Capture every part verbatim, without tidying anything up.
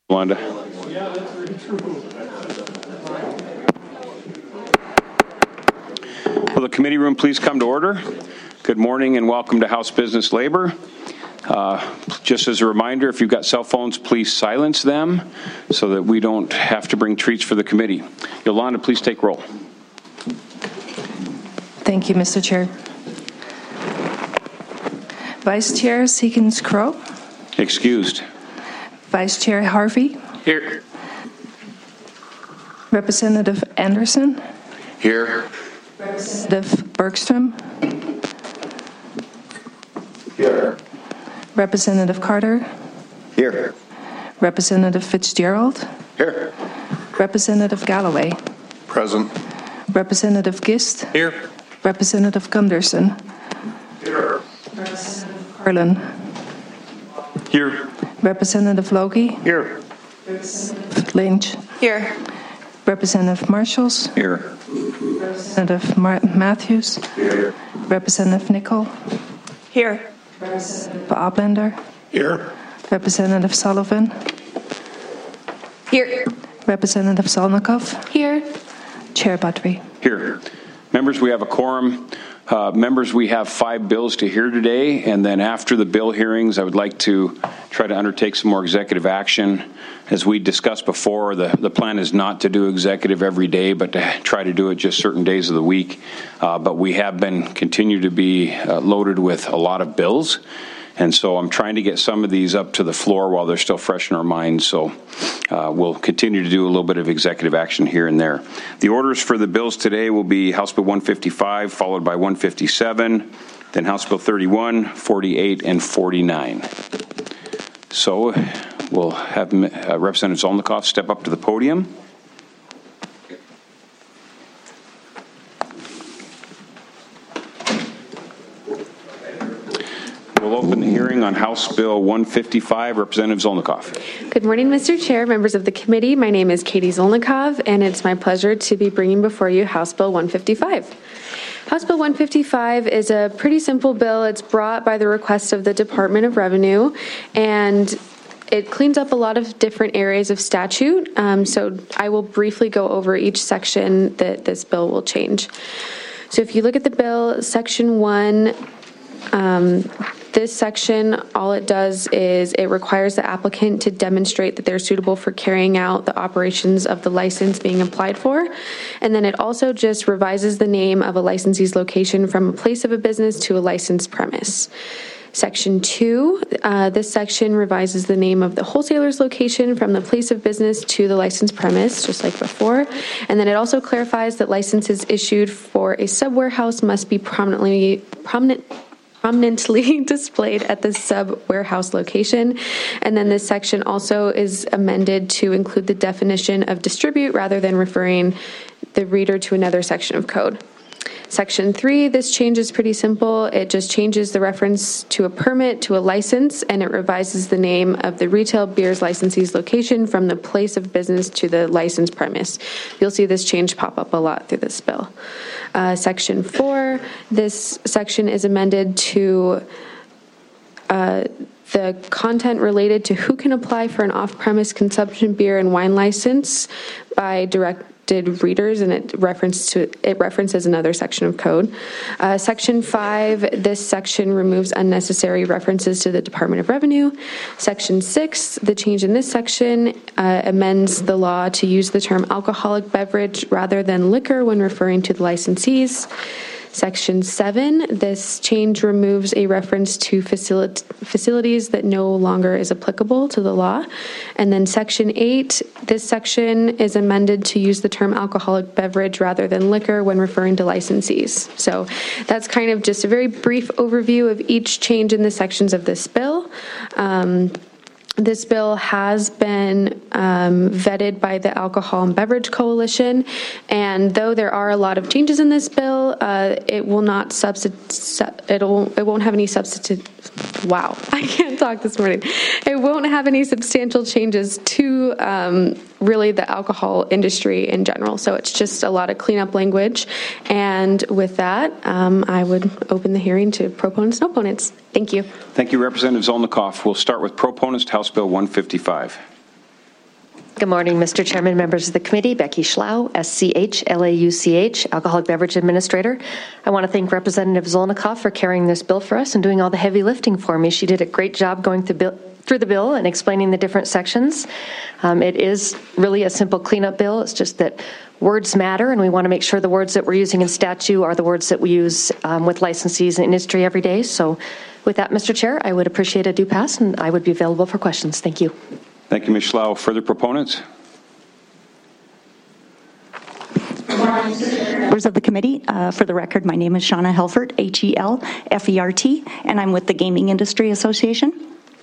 Wanda. Yeah, that's very true. Will the committee room please come to order? Good morning and welcome to House Business Labor. Uh, just as a reminder, if you've got cell phones, please silence them so that we don't have to bring treats for the committee. Yolanda, please take roll. Thank you, Mister Chair. Vice Chair Seekins-Crow. Excused. Vice Chair Harvey. Here. Representative Anderson. Here. Representative Bergstrom. Here. Representative Carter. Here. Representative Fitzgerald. Here. Representative Galloway. Present. Representative Gist. Here. Representative Gunderson. Here. Representative Carlin. Here. Representative Logie. Here. Representative Lynch. Here. Representative Marshalls. Here. Representative Mar- Matthews. Here. Representative Nicol. Here. Representative Oblender. Here. Representative Sullivan. Here. Representative Zolnikov. Here. Chair Budry. Here. Members, we have a quorum. Uh, members, we have five bills to hear today, and then after the bill hearings, I would like to try to undertake some more executive action. As we discussed before, the, the plan is not to do executive every day, but to try to do it just certain days of the week. Uh, but we have been continue to be uh, loaded with a lot of bills. And so I'm trying to get some of these up to the floor while they're still fresh in our minds. So uh, we'll continue to do a little bit of executive action here and there. The orders for the bills today will be House Bill one fifty-five, followed by one fifty-seven, then House Bill thirty-one, forty-eight, and forty-nine. So we'll have uh, Representative Zolnikov step up to the podium. We'll open the hearing on House Bill one fifty-five. Representative Zolnikov. Good morning, Mister Chair, members of the committee. My name is Katie Zolnikov, and it's my pleasure to be bringing before you House Bill one fifty-five. House Bill one fifty-five is a pretty simple bill. It's brought by the request of the Department of Revenue, and it cleans up a lot of different areas of statute. Um, so I will briefly go over each section that this bill will change. So if you look at the bill, Section one, um, this section, all it does is it requires the applicant to demonstrate that they're suitable for carrying out the operations of the license being applied for. And then it also just revises the name of a licensee's location from a place of a business to a licensed premise. Section two, uh, this section revises the name of the wholesaler's location from the place of business to the licensed premise, just like before. And then it also clarifies that licenses issued for a sub-warehouse must be prominently prominent. prominently displayed at the sub-warehouse location. And then this section also is amended to include the definition of distribute rather than referring the reader to another section of code. Section three, this change is pretty simple. It just changes the reference to a permit to a license, and it revises the name of the retail beers licensee's location from the place of business to the licensed premise. You'll see this change pop up a lot through this bill. Uh, section four, this section is amended to uh, the content related to who can apply for an off-premise consumption beer and wine license by direct readers, and it references to it references another section of code. Uh, section five, this section removes unnecessary references to the Department of Revenue. Section six, the change in this section uh, amends the law to use the term alcoholic beverage rather than liquor when referring to the licensees. Section seven, this change removes a reference to facility, facilities that no longer is applicable to the law. And then Section eight, this section is amended to use the term alcoholic beverage rather than liquor when referring to licensees. So that's kind of just a very brief overview of each change in the sections of this bill. Um, This bill has been um, vetted by the Alcohol and Beverage Coalition, and though there are a lot of changes in this bill, uh, it will not substitute. It'll it won't have any substitute. Wow, I can't talk this morning. It won't have any substantial changes to um, really the alcohol industry in general. So it's just a lot of cleanup language. And with that, um, I would open the hearing to proponents and opponents. Thank you. Thank you, Representative Zolnikov. We'll start with proponents to House Bill one fifty-five. Good morning, Mister Chairman, members of the committee. Becky Schlau, S C H L A U C H, Alcoholic Beverage Administrator. I want to thank Representative Zolnikoff for carrying this bill for us and doing all the heavy lifting for me. She did a great job going through, bill, through the bill and explaining the different sections. Um, it is really a simple cleanup bill. It's just that words matter, and we want to make sure the words that we're using in statute are the words that we use um, with licensees and industry every day. So with that, Mister Chair, I would appreciate a due pass, and I would be available for questions. Thank you. Thank you, Miz Schlau. Further proponents? Members of the committee, uh, for the record, my name is Shauna Helfert, H E L F E R T, and I'm with the Gaming Industry Association.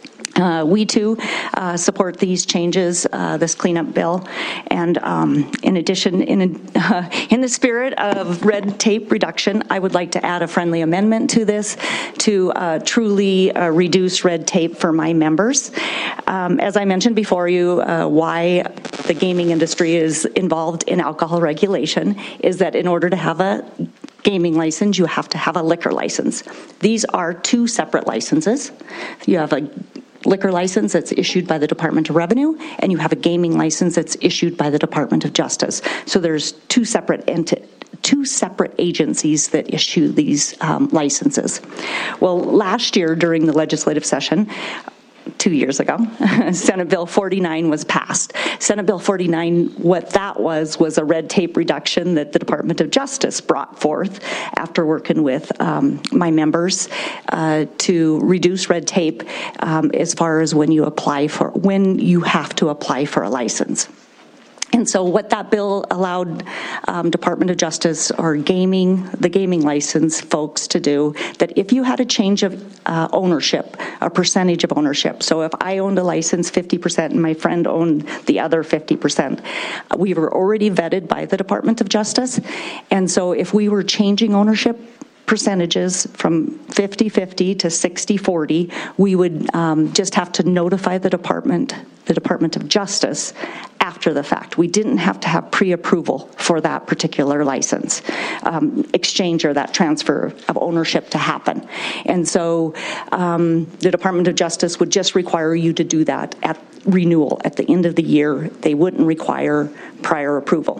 Uh, we too uh, support these changes, uh, this cleanup bill, and um, in addition, in, uh, in the spirit of red tape reduction, I would like to add a friendly amendment to this to uh, truly uh, reduce red tape for my members. Um, as I mentioned before you, uh, why the gaming industry is involved in alcohol regulation is that in order to have a gaming license, you have to have a liquor license. These are two separate licenses. You have a liquor license that's issued by the Department of Revenue, and you have a gaming license that's issued by the Department of Justice. So there's two separate entities. Two separate agencies that issue these um, licenses. Well, last year during the legislative session, two years ago, Senate Bill forty-nine was passed. Senate Bill forty-nine, what that was, was a red tape reduction that the Department of Justice brought forth after working with um, my members uh, to reduce red tape um, as far as when you apply for, when you have to apply for a license. And so what that bill allowed um, Department of Justice or gaming, the gaming license folks to do, that if you had a change of uh, ownership, a percentage of ownership, so if I owned a license fifty percent and my friend owned the other fifty percent, we were already vetted by the Department of Justice. And so if we were changing ownership percentages from fifty fifty to sixty forty, we would um, just have to notify the department, the Department of Justice after the fact. We didn't have to have pre-approval for that particular license um, exchange or that transfer of ownership to happen. And so um, the Department of Justice would just require you to do that at renewal at the end of the year. They wouldn't require prior approval.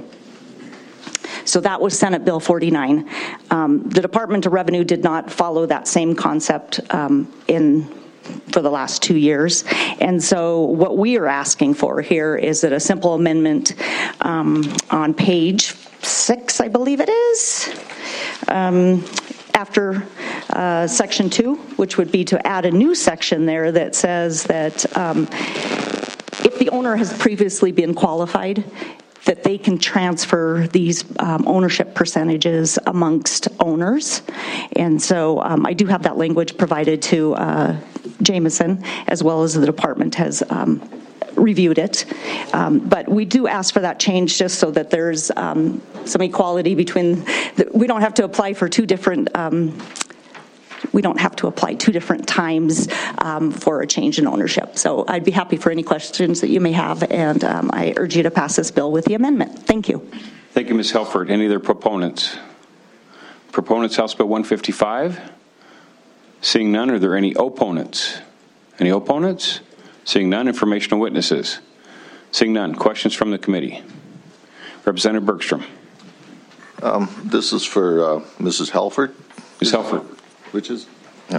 So that was Senate Bill forty-nine. Um, the Department of Revenue did not follow that same concept um, in for the last two years. And so what we are asking for here is that a simple amendment um, on page six, I believe it is, um, after uh, section two, which would be to add a new section there that says that um, if the owner has previously been qualified, that they can transfer these um, ownership percentages amongst owners. And so um, I do have that language provided to uh, Jameson, as well as the department has um, reviewed it. Um, but we do ask for that change just so that there's um, some equality between, the, we don't have to apply for two different um, we don't have to apply two different times um, for a change in ownership. So I'd be happy for any questions that you may have, and um, I urge you to pass this bill with the amendment. Thank you. Thank you, Miz Helfert. Any other proponents? Proponents, House Bill one fifty-five? Seeing none, are there any opponents? Any opponents? Seeing none, informational witnesses? Seeing none, questions from the committee? Representative Bergstrom. Um, this is for uh, Missus Helfert. Miz Helfert. Which is, yeah.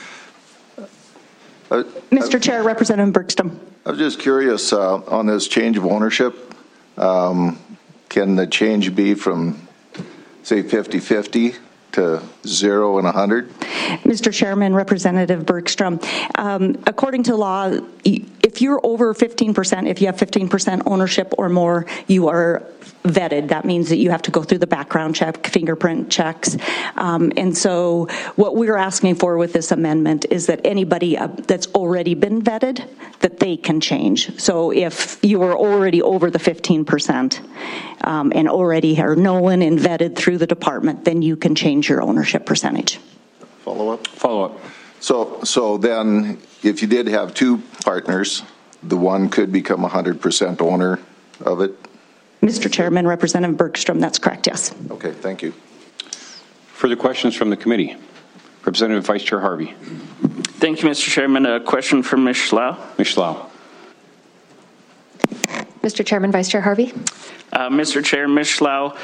Uh, Mister Chair, Representative Bergstrom. I was just curious uh, on this change of ownership. Um, can the change be from, say, fifty fifty to zero and one hundred? Mister Chairman, Representative Bergstrom, um, according to law, if you're over fifteen percent, if you have fifteen percent ownership or more, you are vetted. That means that you have to go through the background check, fingerprint checks. Um, and so what we're asking for with this amendment is that anybody uh, that's already been vetted, that they can change. So if you are already over the fifteen percent um, and already are known and vetted through the department, then you can change your ownership percentage. Follow up? Follow up. So, so then if you did have two partners, the one could become one hundred percent owner of it? Mister Chairman, Representative Bergstrom, that's correct, yes. Okay, thank you. Further questions from the committee? Representative Vice Chair Harvey. Thank you, Mister Chairman. A question from Miz Schlau. Miz Schlau. Mister Chairman, Vice Chair Harvey. Uh, Mister Chair, Miz Schlau,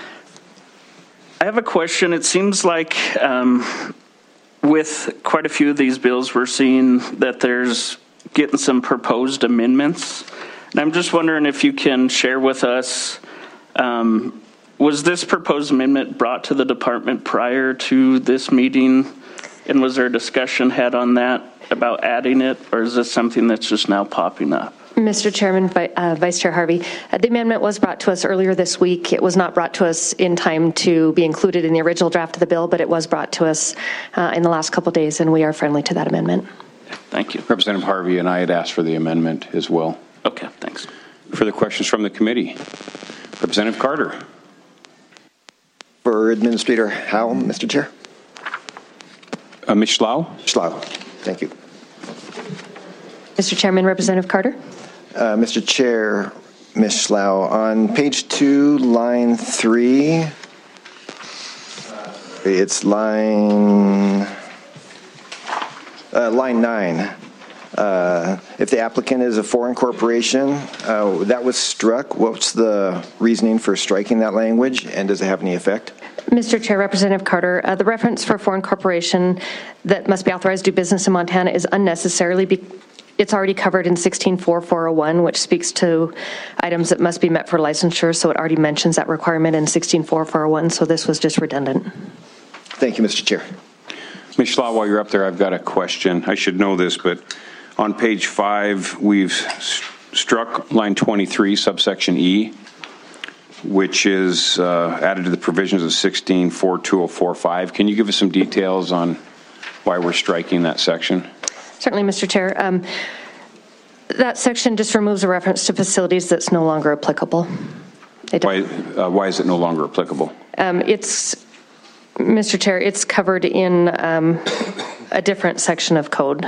I have a question. It seems like um, with quite a few of these bills, we're seeing that there's getting some proposed amendments. And I'm just wondering if you can share with us, um, was this proposed amendment brought to the department prior to this meeting? And was there a discussion had on that about adding it? Or is this something that's just now popping up? Mister Chairman, uh, Vice Chair Harvey, uh, the amendment was brought to us earlier this week. It was not brought to us in time to be included in the original draft of the bill, but it was brought to us uh, in the last couple of days, and we are friendly to that amendment. Thank you. Representative Harvey and I had asked for the amendment as well. Okay, thanks. Further questions from the committee? Representative Carter. For Administrator Howell, Mister Chair. Uh, Miz Schlau? Schlau. Thank you. Mister Chairman, Representative Carter. Uh, Mister Chair, Miz Schlau, on page two, line three, it's line, uh, line nine. Uh, if the applicant is a foreign corporation, uh, that was struck. What's the reasoning for striking that language, and does it have any effect? Mister Chair, Representative Carter, uh, the reference for foreign corporation that must be authorized to do business in Montana is unnecessarily be It's already covered in sixteen four four oh one, which speaks to items that must be met for licensure, so it already mentions that requirement in sixteen four four oh one, so this was just redundant. Thank you, Mister Chair. Miz Schlau, while you're up there, I've got a question. I should know this, but on page five, we've st struck line twenty-three, subsection E, which is uh, added to the provisions of sixteen four two oh four five. Can you give us some details on why we're striking that section? Certainly, Mister Chair. Um, that section just removes a reference to facilities that's no longer applicable. Why, uh, why is it no longer applicable? Um, it's, Mister Chair, it's covered in um, a different section of code.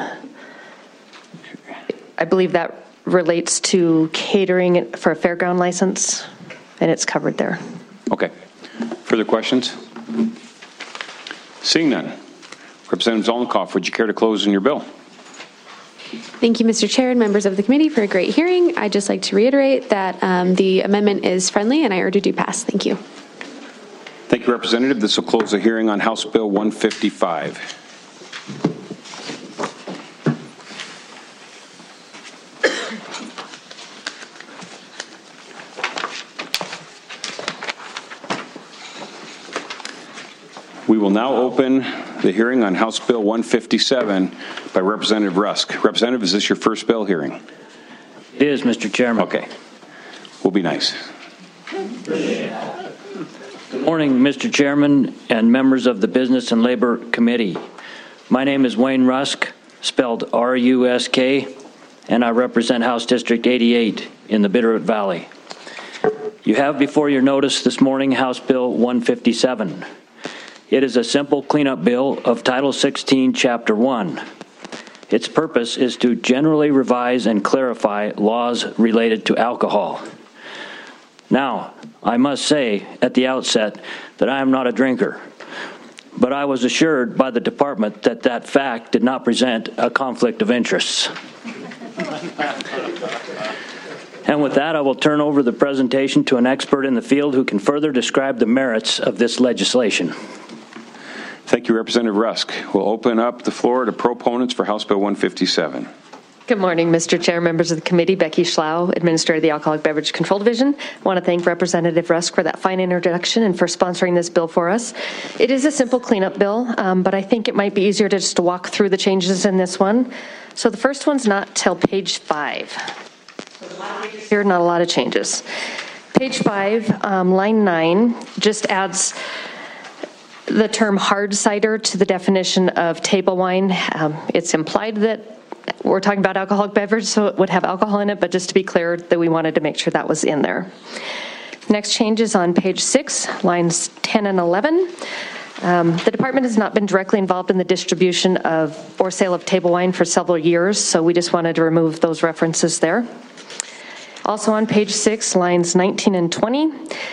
I believe that relates to catering for a fairground license, and it's covered there. Okay. Further questions? Seeing none. Representative Zolnikoff, would you care to close in your bill? Thank you, Mister Chair and members of the committee, for a great hearing. I'd just like to reiterate that um, the amendment is friendly, and I urge it to pass. Thank you. Thank you, Representative. This will close the hearing on House Bill one fifty-five. We will now open the hearing on House Bill one fifty-seven by Representative Rusk. Representative, is this your first bill hearing? It is, Mister Chairman. Okay. We'll be nice. Good morning, Mister Chairman and members of the Business and Labor Committee. My name is Wayne Rusk, spelled R U S K, and I represent House District eighty-eight in the Bitterroot Valley. You have before your notice this morning House Bill one fifty-seven. It is a simple cleanup bill of Title sixteen, Chapter one. Its purpose is to generally revise and clarify laws related to alcohol. Now, I must say at the outset that I am not a drinker, but I was assured by the department that that fact did not present a conflict of interests. And with that, I will turn over the presentation to an expert in the field who can further describe the merits of this legislation. Thank you, Representative Rusk. We'll open up the floor to proponents for House Bill one fifty-seven. Good morning, Mister Chair, members of the committee. Becky Schlau, Administrator of the Alcoholic Beverage Control Division. I want to thank Representative Rusk for that fine introduction and for sponsoring this bill for us. It is a simple cleanup bill, um, but I think it might be easier to just walk through the changes in this one. So the first one's not till page five. Here, not a lot of changes. Page five, um, line nine, just adds the term hard cider to the definition of table wine. Um, it's implied that we're talking about alcoholic beverage, so it would have alcohol in it, but just to be clear that we wanted to make sure that was in there. Next change is on page six, lines ten and eleven. Um, the department has not been directly involved in the distribution of or sale of table wine for several years, so we just wanted to remove those references there. Also on page six, lines nineteen and twenty,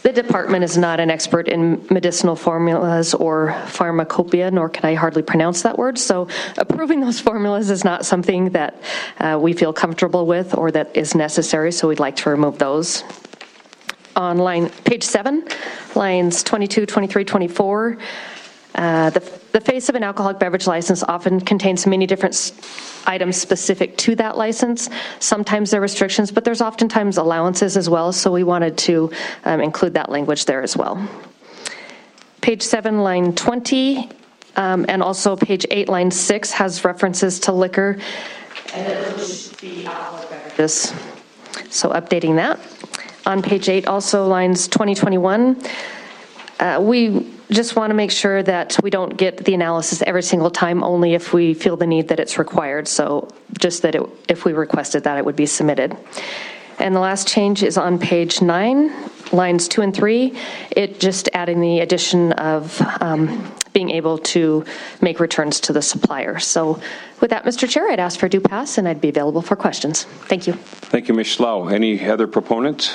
The department is not an expert in medicinal formulas or pharmacopoeia, nor can I hardly pronounce that word. So approving those formulas is not something that uh, we feel comfortable with or that is necessary, so we'd like to remove those. On line, page seven, lines twenty-two, twenty-three, twenty-four, uh, the, the face of an alcoholic beverage license often contains many different s- items specific to that license. Sometimes there are restrictions, but there's oftentimes allowances as well, so we wanted to um, include that language there as well. Page seven, line twenty, um, and also page eight, line six has references to liquor, and it should be alcoholic beverages. So updating that. On page eight, also lines twenty, twenty-one, uh, we just want to make sure that we don't get the analysis every single time, only if we feel the need that it's required. So just that it, if we requested that, it would be submitted. And the last change is on page nine, lines two and three. It just adding the addition of um, being able to make returns to the supplier. So with that, Mister Chair, I'd ask for due pass, and I'd be available for questions. Thank you. Thank you, Miz Schlau. Any other proponents?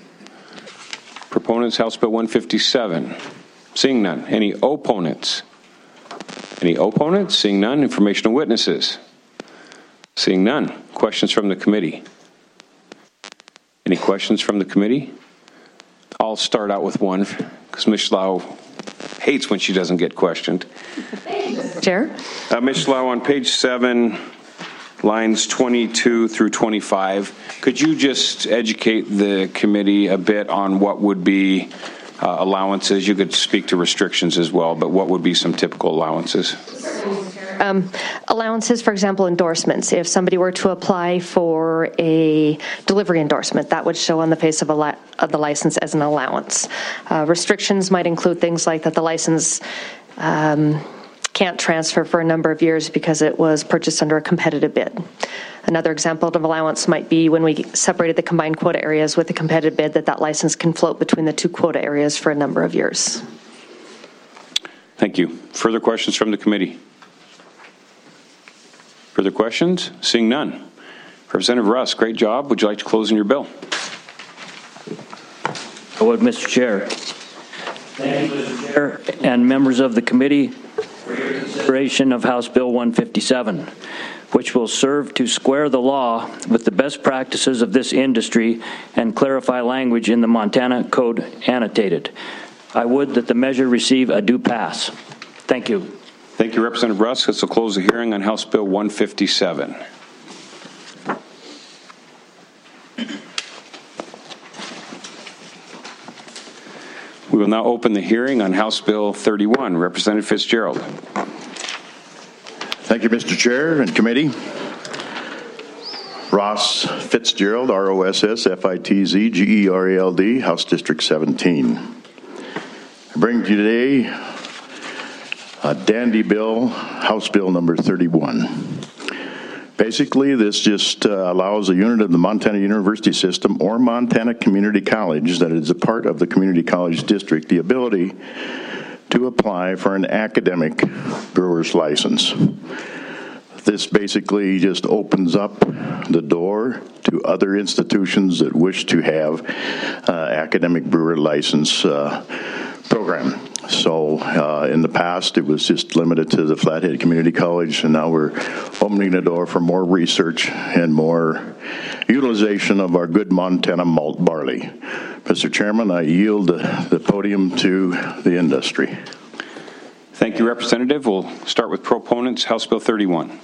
Proponents, House Bill one fifty-seven. Seeing none. Any opponents? Any opponents? Seeing none. Informational witnesses? Seeing none. Questions from the committee? Any questions from the committee? I'll start out with one, because Miz Schlau hates when she doesn't get questioned. Chair? Uh, Miz Schlau, on page seven, lines twenty-two through twenty-five, could you just educate the committee a bit on what would be uh, allowances? You could speak to restrictions as well, but what would be some typical allowances? Um, allowances, for example, endorsements. If somebody were to apply for a delivery endorsement, that would show on the face of, a li- of the license as an allowance. Uh, restrictions might include things like that the license um, can't transfer for a number of years because it was purchased under a competitive bid. Another example of allowance might be when we separated the combined quota areas with a competitive bid, that that license can float between the two quota areas for a number of years. Thank you. Further questions from the committee? Further questions? Seeing none. Representative Russ, great job. Would you like to close in your bill? I would, Mister Chair. Thank you, Mister Chair, and members of the committee for your consideration of House Bill one fifty-seven, which will serve to square the law with the best practices of this industry and clarify language in the Montana Code annotated. I would that the measure receive a due pass. Thank you. Thank you, Representative Russ. This will close the hearing on House Bill one fifty-seven. We will now open the hearing on House Bill thirty-one. Representative Fitzgerald. Thank you, Mister Chair and committee. Ross Fitzgerald, R O S S F I T Z G E R A L D, House District seventeen. I bring to you today a dandy bill, House Bill number thirty-one. Basically, this just uh, allows a unit of the Montana University System or Montana Community College that is a part of the Community College District the ability to apply for an academic brewer's license. This basically just opens up the door to other institutions that wish to have uh, academic brewer license uh, program. So uh, in the past, it was just limited to the Flathead Community College, and now we're opening the door for more research and more utilization of our good Montana malt barley. Mister Chairman, I yield the podium to the industry. Thank you, Representative. We'll start with proponents, House Bill thirty-one.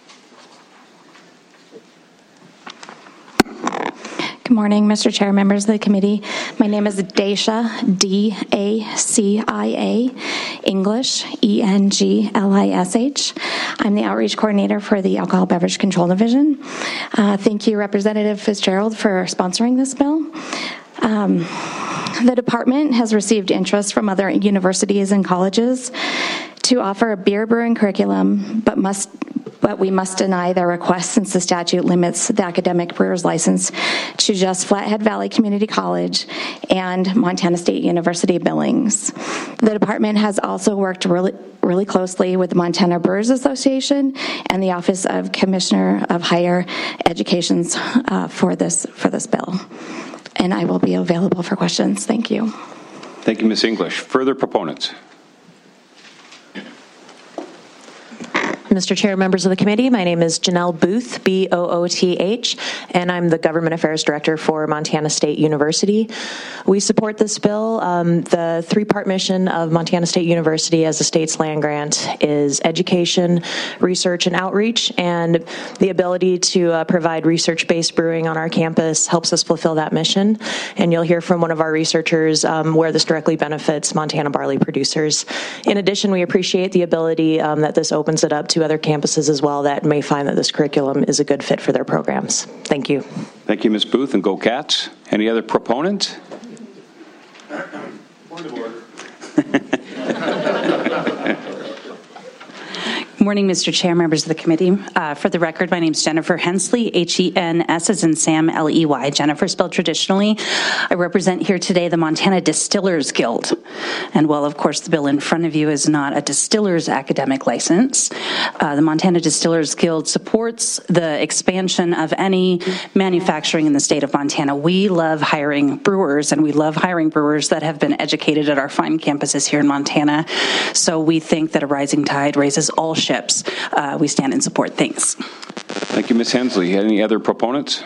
Good morning, Mister Chair, members of the committee. My name is Dacia, D A C I A, English, E N G L I S H. I'm the outreach coordinator for the Alcohol Beverage Control Division. Uh, thank you, Representative Fitzgerald, for sponsoring this bill. Um, the department has received interest from other universities and colleges to offer a beer brewing curriculum, but must but we must deny their request since the statute limits the academic brewer's license to just Flathead Valley Community College and Montana State University Billings. The department has also worked really, really closely with the Montana Brewers Association and the Office of Commissioner of Higher Education uh, for this for this bill. and I will be available for questions. Thank you. Thank you, Miz English. Further proponents? Mister Chair, members of the committee, my name is Janelle Booth, B O O T H, and I'm the Government Affairs Director for Montana State University. We support this bill. Um, the three-part mission of Montana State University as a state's land grant is education, research, and outreach, and the ability to uh, provide research-based brewing on our campus helps us fulfill that mission. And you'll hear from one of our researchers um, where this directly benefits Montana barley producers. In addition, we appreciate the ability um, that this opens it up to other campuses as well that may find that this curriculum is a good fit for their programs. Thank you. Thank you, Miz Booth, and go Cats. Any other proponent? Point of order. Good morning, Mister Chair, members of the committee. Uh, for the record, my name is Jennifer Hensley, H E N S as in Sam, L E Y. Jennifer spelled traditionally. I represent here today the Montana Distillers Guild. And while, of course, the bill in front of you is not a distiller's academic license, uh, the Montana Distillers Guild supports the expansion of any manufacturing in the state of Montana. We love hiring brewers, and we love hiring brewers that have been educated at our fine campuses here in Montana. So we think that a rising tide raises all ships. Uh, we stand and support. Thanks. Thank you, Miz Hensley. Any other proponents?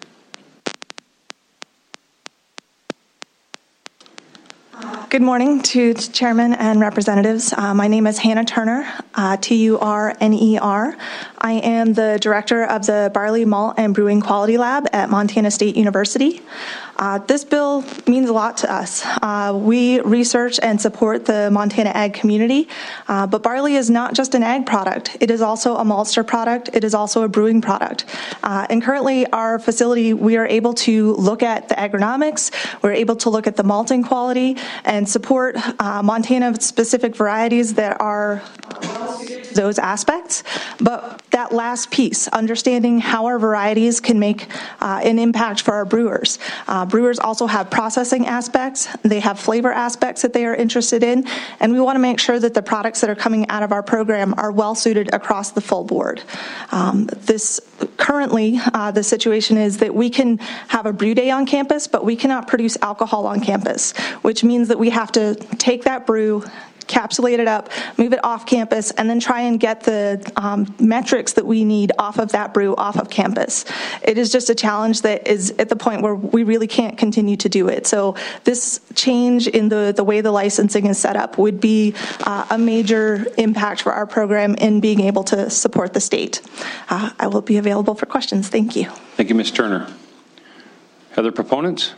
Good morning to Chairman and representatives. Uh, my name is Hannah Turner, uh, T U R N E R. I am the director of the Barley Malt and Brewing Quality Lab at Montana State University. Uh, this bill means a lot to us. Uh, we research and support the Montana ag community, uh, but barley is not just an ag product. It is also a maltster product. It is also a brewing product. Uh, and currently, our facility, we are able to look at the agronomics, we're able to look at the malting quality, and support uh, Montana-specific varieties that are those aspects. But that last piece, understanding how our varieties can make uh, an impact for our brewers. Uh, brewers also have processing aspects. They have flavor aspects that they are interested in. And we want to make sure that the products that are coming out of our program are well suited across the full board. Um, this currently, uh, the situation is that we can have a brew day on campus, but we cannot produce alcohol on campus, which means that we have to take that brew, capsulate it up, move it off campus, and then try and get the um, metrics that we need off of that brew off of campus. It is just a challenge that is at the point where we really can't continue to do it. So this change in the, the way the licensing is set up would be uh, a major impact for our program in being able to support the state. Uh, I will be available for questions. Thank you. Thank you, Miz Turner. Other proponents?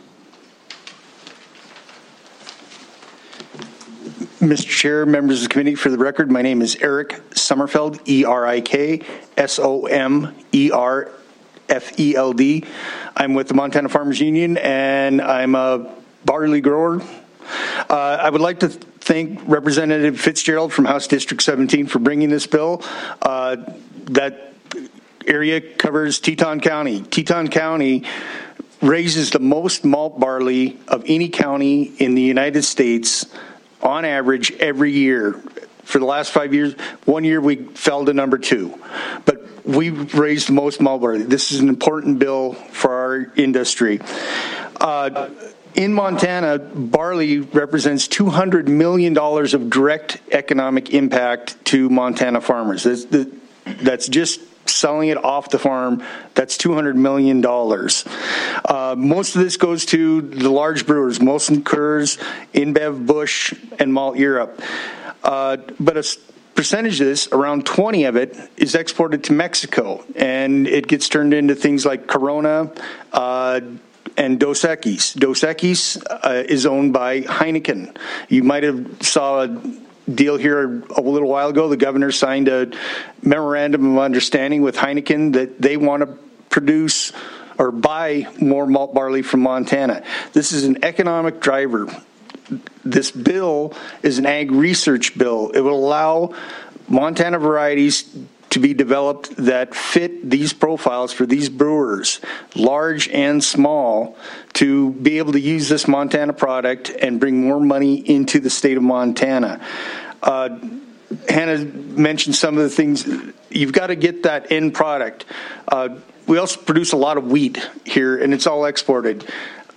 Mister Chair, members of the committee, for the record, my name is Eric Sommerfeld, E R I K S O M E R F E L D. I'm with the Montana Farmers Union, and I'm a barley grower. Uh, I would like to thank Representative Fitzgerald from House District seventeen for bringing this bill. Uh, that area covers Teton County. Teton County raises the most malt barley of any county in the United States on average every year. For the last five years, one year we fell to number two, but we've raised the most malt barley. This is an important bill for our industry. Uh, in Montana, barley represents two hundred million dollars of direct economic impact to Montana farmers. That's, the, that's just selling it off the farm. That's two hundred million dollars. Uh, most of this goes to the large brewers, Molson Coors, InBev, Busch, and Malt Europe. Uh, but a percentage of this, around twenty of it, is exported to Mexico, and it gets turned into things like Corona uh, and Dos Equis. Dos Equis uh, is owned by Heineken. You might have saw a deal here a little while ago. The governor signed a memorandum of understanding with Heineken that they want to produce or buy more malt barley from Montana. This is an economic driver. This bill is an ag research bill. It will allow Montana varieties to be developed that fit these profiles for these brewers, large and small, to be able to use this Montana product and bring more money into the state of Montana. Uh, Hannah mentioned some of the things. You've got to get that end product. Uh, we also produce a lot of wheat here, and it's all exported.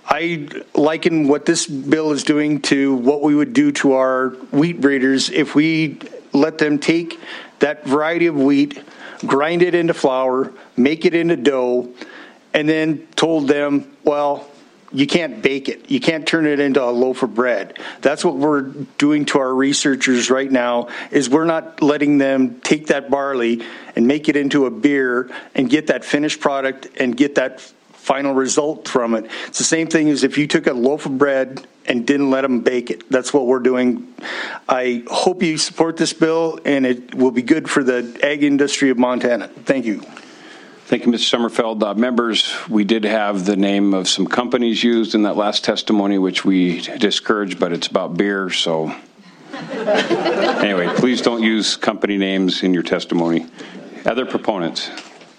I liken what this bill is doing to what we would do to our wheat breeders if we let them take that variety of wheat, grind it into flour, make it into dough, and then told them, well, you can't bake it. You can't turn it into a loaf of bread. That's what we're doing to our researchers right now, is we're not letting them take that barley and make it into a beer and get that finished product and get that final result from it. It's the same thing as if you took a loaf of bread and didn't let them bake it. That's what we're doing. I hope you support this bill, and it will be good for the ag industry of Montana. Thank you. Thank you, Mister Sommerfeld. Uh, members, we did have the name of some companies used in that last testimony, which we discouraged, but it's about beer, so anyway, please don't use company names in your testimony. Other proponents?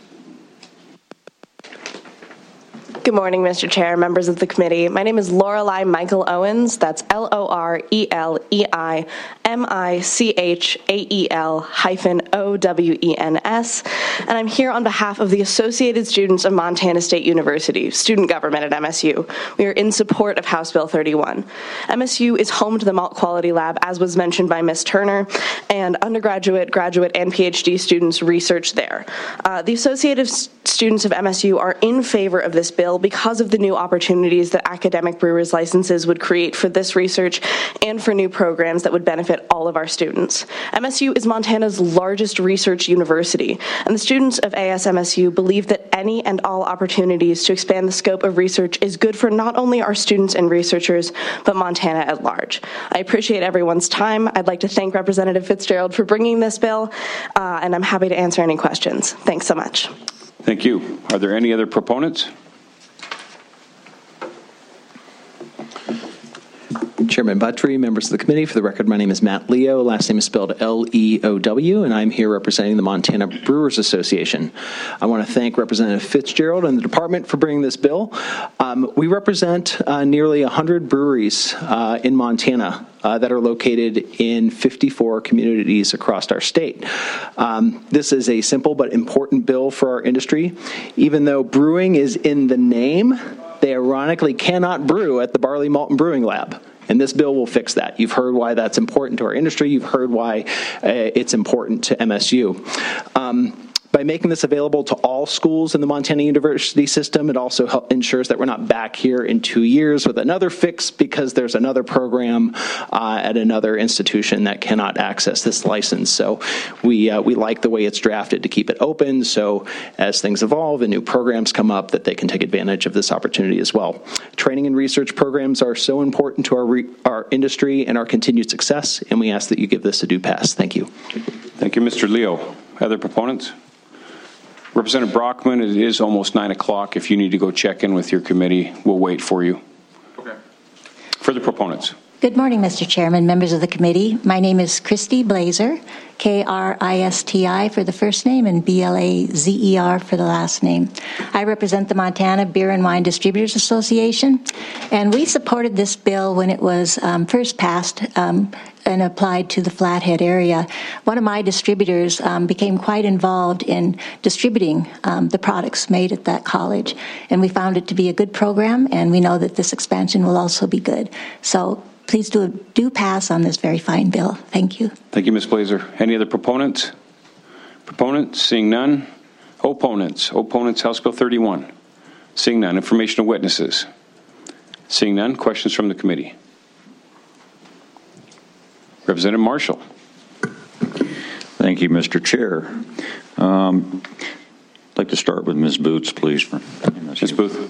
Good morning, Mister Chair, members of the committee. My name is Lorelei Michael Owens. That's L O R E L E I M I C H A E L hyphen O W E N S. And I'm here on behalf of the Associated Students of Montana State University, student government at M S U. We are in support of House Bill thirty-one. M S U is home to the Malt Quality Lab, as was mentioned by Miz Turner, and undergraduate, graduate, and PhD students research there. Uh, the Associated Students of M S U are in favor of this bill because of the new opportunities that academic brewers' licenses would create for this research and for new programs that would benefit all of our students. M S U is Montana's largest research university, and the students of A S M S U believe that any and all opportunities to expand the scope of research is good for not only our students and researchers, but Montana at large. I appreciate everyone's time. I'd like to thank Representative Fitzgerald for bringing this bill, uh, and I'm happy to answer any questions. Thanks so much. Thank you. Are there any other proponents? Chairman Buttrey, members of the committee, for the record, my name is Matt Leo. Last name is spelled L E O W, and I'm here representing the Montana Brewers Association. I want to thank Representative Fitzgerald and the department for bringing this bill. Um, we represent uh, nearly one hundred breweries uh, in Montana uh, that are located in fifty-four communities across our state. Um, this is a simple but important bill for our industry. Even though brewing is in the name, they ironically cannot brew at the Barley Malt and Brewing Lab. And this bill will fix that. You've heard why that's important to our industry. You've heard why uh, it's important to M S U. Um, By making this available to all schools in the Montana University system, it also help, ensures that we're not back here in two years with another fix because there's another program uh, at another institution that cannot access this license. So we uh, we like the way it's drafted to keep it open, so as things evolve and new programs come up, that they can take advantage of this opportunity as well. Training and research programs are so important to our, re our industry and our continued success, and we ask that you give this a due pass. Thank you. Thank you, Mister Leo. Other proponents? Representative Brockman, it is almost nine o'clock. If you need to go check in with your committee, we'll wait for you. Okay. For the proponents. Good morning, Mister Chairman, members of the committee. My name is Christy Blazer, K R I S T I for the first name and B L A Z E R for the last name. I represent the Montana Beer and Wine Distributors Association, and we supported this bill when it was um, first passed um, and applied to the Flathead area. One of my distributors um, became quite involved in distributing um, the products made at that college, and we found it to be a good program, and we know that this expansion will also be good. So please do, do pass on this very fine bill. Thank you. Thank you, Miz Blazer. Any other proponents? Proponents? Seeing none. Opponents? Opponents, House Bill thirty-one. Seeing none. Information of witnesses? Seeing none. Questions from the committee? Representative Marshall. Thank you, Mister Chair. Um, I'd like to start with Miz Boots, please. Miz Booth.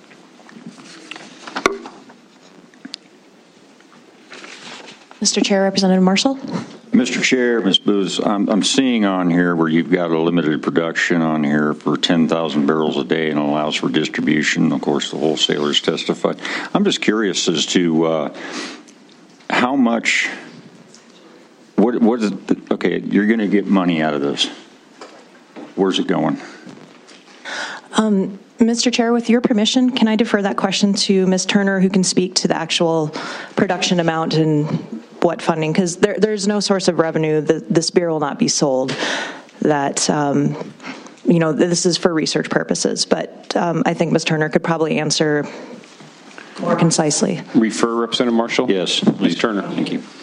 Mister Chair, Representative Marshall. Mister Chair, Miz Booth, I'm, I'm seeing on here where you've got a limited production on here for ten thousand barrels a day and allows for distribution. Of course, the wholesalers testified. I'm just curious as to uh, how much. What, what is the, okay, you're going to get money out of this. Where's it going? Um, Mister Chair, with your permission, can I defer that question to Miz Turner, who can speak to the actual production amount and what funding? Because there, there's no source of revenue. The, this beer will not be sold. That, um, you know, this is for research purposes. But um, I think Miz Turner could probably answer more concisely. Refer, Representative Marshall? Yes. Miz Turner. Thank you.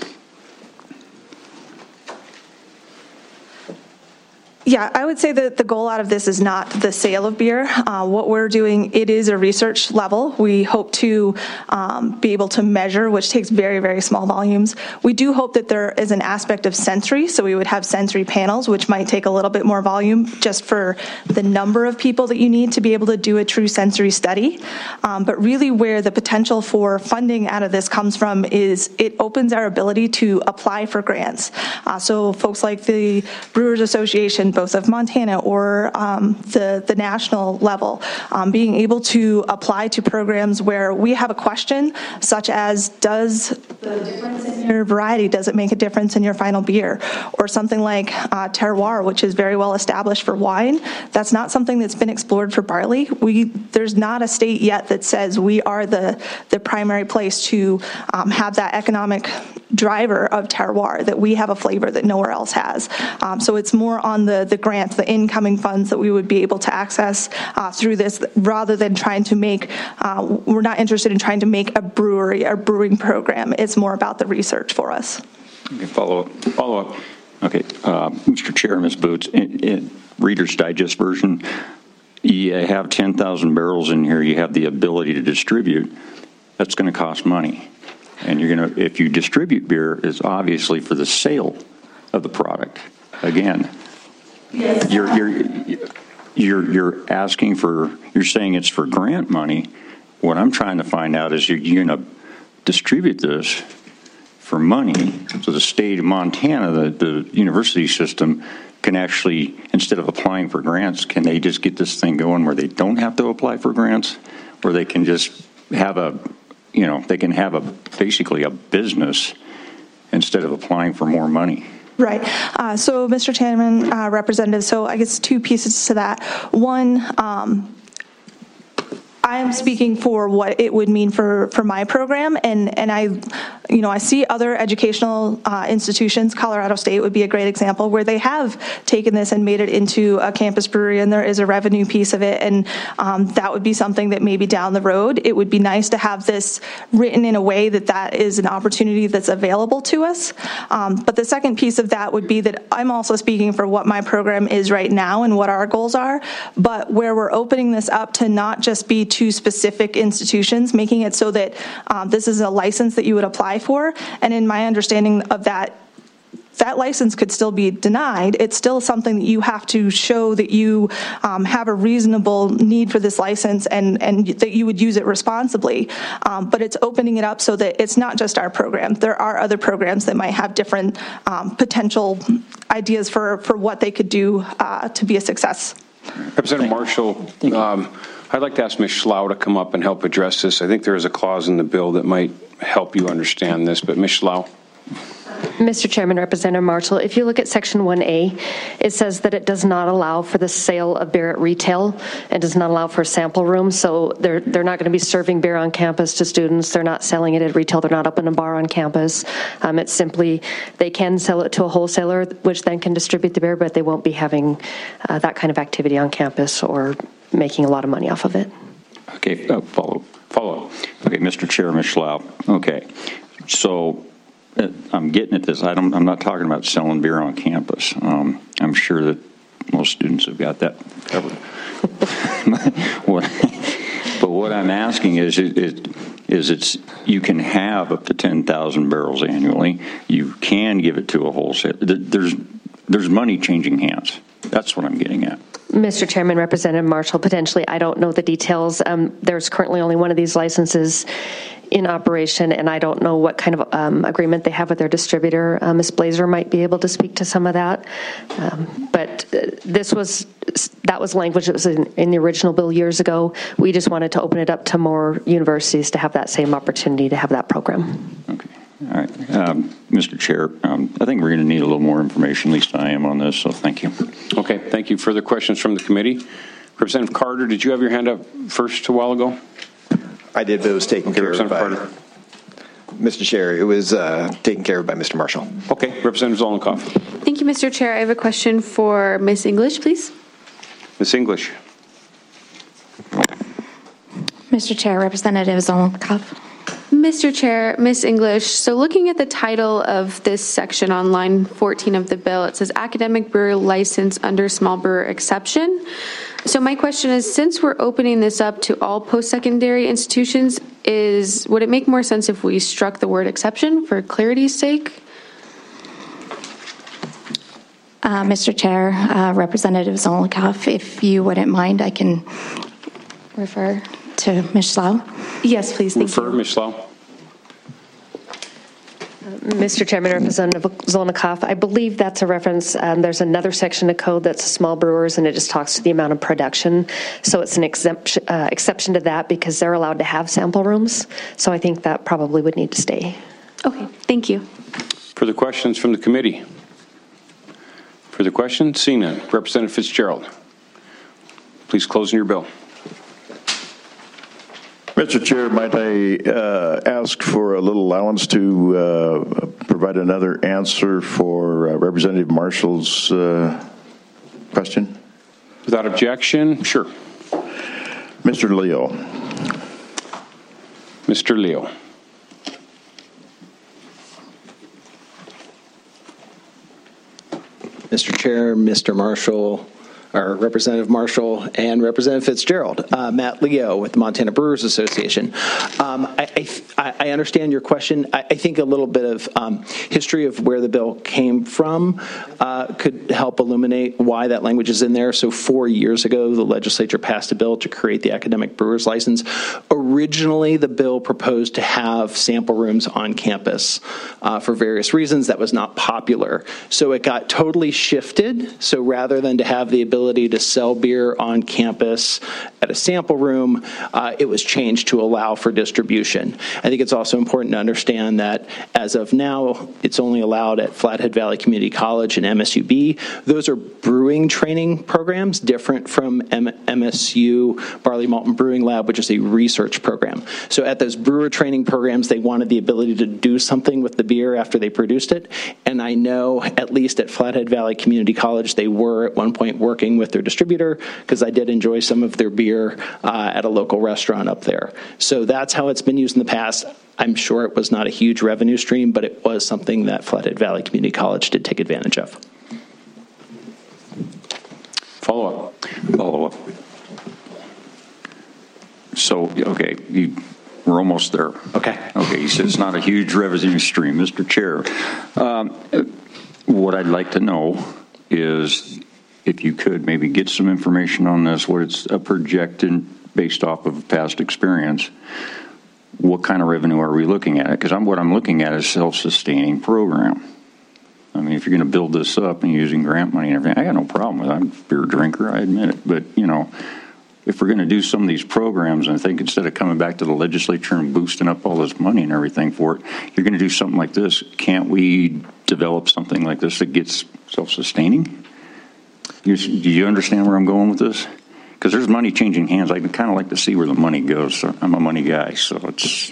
Yeah, I would say that the goal out of this is not the sale of beer. Uh, what we're doing, it is a research level. We hope to um, be able to measure, which takes very, very small volumes. We do hope that there is an aspect of sensory, so we would have sensory panels, which might take a little bit more volume just for the number of people that you need to be able to do a true sensory study. Um, but really where the potential for funding out of this comes from is it opens our ability to apply for grants. Uh, so folks like the Brewers Association, both of Montana or um, the, the national level, um, being able to apply to programs where we have a question such as, does the difference in your variety, does it make a difference in your final beer? Or something like uh, terroir, which is very well established for wine. That's not something that's been explored for barley. We, there's not a state yet that says we are the, the primary place to um, have that economic driver of terroir, that we have a flavor that nowhere else has. Um, so it's more on the, the grants, the incoming funds that we would be able to access uh, through this, rather than trying to make, uh, we're not interested in trying to make a brewery, a brewing program. It's more about the research for us. Okay, follow up. Follow up. Okay, uh, Mister Chair, Miz Boots, in, in Reader's Digest version, you have ten thousand barrels in here. You have the ability to distribute. That's going to cost money. And you're going to, if you distribute beer, it's obviously for the sale of the product. Again, yes. you're you're you're you're asking for, you're saying it's for grant money. What I'm trying to find out is you're, you're going to distribute this for money, so the state of Montana, the, the university system, can actually, instead of applying for grants, can they just get this thing going where they don't have to apply for grants, or they can just have a, you know, they can have a basically a business instead of applying for more money. Right. Uh, so, Mister Chairman, uh, Representative, so I guess two pieces to that. One, um, I am speaking for what it would mean for, for my program, and, and I, you know, I see other educational uh, institutions. Colorado State would be a great example where they have taken this and made it into a campus brewery, and there is a revenue piece of it, and um, that would be something that maybe down the road it would be nice to have this written in a way that that is an opportunity that's available to us. Um, but the second piece of that would be that I'm also speaking for what my program is right now and what our goals are, but where we're opening this up to not just be to specific institutions, making it so that um, this is a license that you would apply for. And in my understanding of that, that license could still be denied. It's still something that you have to show that you um, have a reasonable need for this license, and, and that you would use it responsibly. Um, but it's opening it up so that it's not just our program. There are other programs that might have different um, potential ideas for, for what they could do uh, to be a success. Representative Marshall, um, I'd like to ask Miz Schlau to come up and help address this. I think there is a clause in the bill that might help you understand this, but Miz Schlau. Mister Chairman, Representative Marshall, if you look at Section one A, it says that it does not allow for the sale of beer at retail and does not allow for sample rooms. So they're they're not going to be serving beer on campus to students. They're not selling it at retail. They're not opening a bar on campus. Um, it's simply they can sell it to a wholesaler, which then can distribute the beer, but they won't be having uh, that kind of activity on campus or making a lot of money off of it. Okay, uh, follow follow. Okay, Mister Chair, Miz Schlau. Okay, so. I'm getting at this. I don't, I'm not talking about selling beer on campus. Um, I'm sure that most students have got that covered. what, but what I'm asking is, is, is it's you can have up to ten thousand barrels annually. You can give it to a wholesale. There's there's money changing hands. That's what I'm getting at. Mister Chairman, Representative Marshall, potentially, I don't know the details. Um, there's currently only one of these licenses in operation, and I don't know what kind of um, agreement they have with their distributor. Uh, Miz Blazer might be able to speak to some of that. Um, but uh, this was, that was language that was in, in the original bill years ago. We just wanted to open it up to more universities to have that same opportunity to have that program. Okay. All right. Um, Mister Chair, um, I think we're going to need a little more information, at least I am on this, so thank you. Okay, thank you. Further questions from the committee? Representative Carter, did you have your hand up first a while ago? I did, but it was taken okay, care of by Carter. Mister Chair. It was uh, taken care of by Mister Marshall. Okay, Representative Zolnikoff. Thank you, Mister Chair. I have a question for Miz English, please. Miz English. Mister Chair, Representative Zolnikov. Mister Chair, Miz English, so looking at the title of this section on line fourteen of the bill, it says academic brewer license under small brewer exception. So my question is, since we're opening this up to all post-secondary institutions, is would it make more sense if we struck the word exception for clarity's sake? Uh, Mister Chair, uh, Representative Zolnikov, if you wouldn't mind, I can refer to Miz Schlau. Yes, please. Thank Refer, you. Miz Schlau. Mister Chairman, Representative Zolnikov, I believe that's a reference. Um, there's another section of code that's small brewers, and it just talks to the amount of production. So it's an exemption, uh, exception to that because they're allowed to have sample rooms. So I think that probably would need to stay. Okay, thank you. Further questions from the committee? Further questions? Seeing none. Representative Fitzgerald, please close your bill. Mister Chair, might I uh, ask for a little allowance to uh, provide another answer for uh, Representative Marshall's uh, question? Without objection, sure. Mister Leo. Mister Leo. Mister Chair, Mister Marshall, or Representative Marshall and Representative Fitzgerald. Uh, Matt Leo with the Montana Brewers Association. Um, I, I, I understand your question. I, I think a little bit of um, history of where the bill came from uh, could help illuminate why that language is in there. So four years ago, the legislature passed a bill to create the academic brewer's license. Originally, the bill proposed to have sample rooms on campus uh, for various reasons. That was not popular. So it got totally shifted. So rather than to have the ability to sell beer on campus at a sample room, uh, it was changed to allow for distribution. I think it's also important to understand that as of now, it's only allowed at Flathead Valley Community College and M S U B. Those are brewing training programs, different from M- MSU Barley Malt and Brewing Lab, which is a research program. So at those brewer training programs, they wanted the ability to do something with the beer after they produced it. And I know, at least at Flathead Valley Community College, they were at one point working with their distributor, because I did enjoy some of their beer uh, at a local restaurant up there. So that's how it's been used in the past. I'm sure it was not a huge revenue stream, but it was something that Flathead Valley Community College did take advantage of. Follow up. Follow up. So, okay, you, we're almost there. Okay. Okay, you said it's not a huge revenue stream. Mister Chair, um, what I'd like to know is if you could maybe get some information on this, what it's a projected based off of past experience. What kind of revenue are we looking at? Because I'm, what I'm looking at is self-sustaining program. I mean, if you're going to build this up and using grant money and everything, I got no problem with it. I'm a beer drinker, I admit it. But, you know, if we're going to do some of these programs, and I think instead of coming back to the legislature and boosting up all this money and everything for it, you're going to do something like this. Can't we develop something like this that gets self-sustaining? You, do you understand where I'm going with this? Because there's money changing hands. I kind of like to see where the money goes. So I'm a money guy, so it's...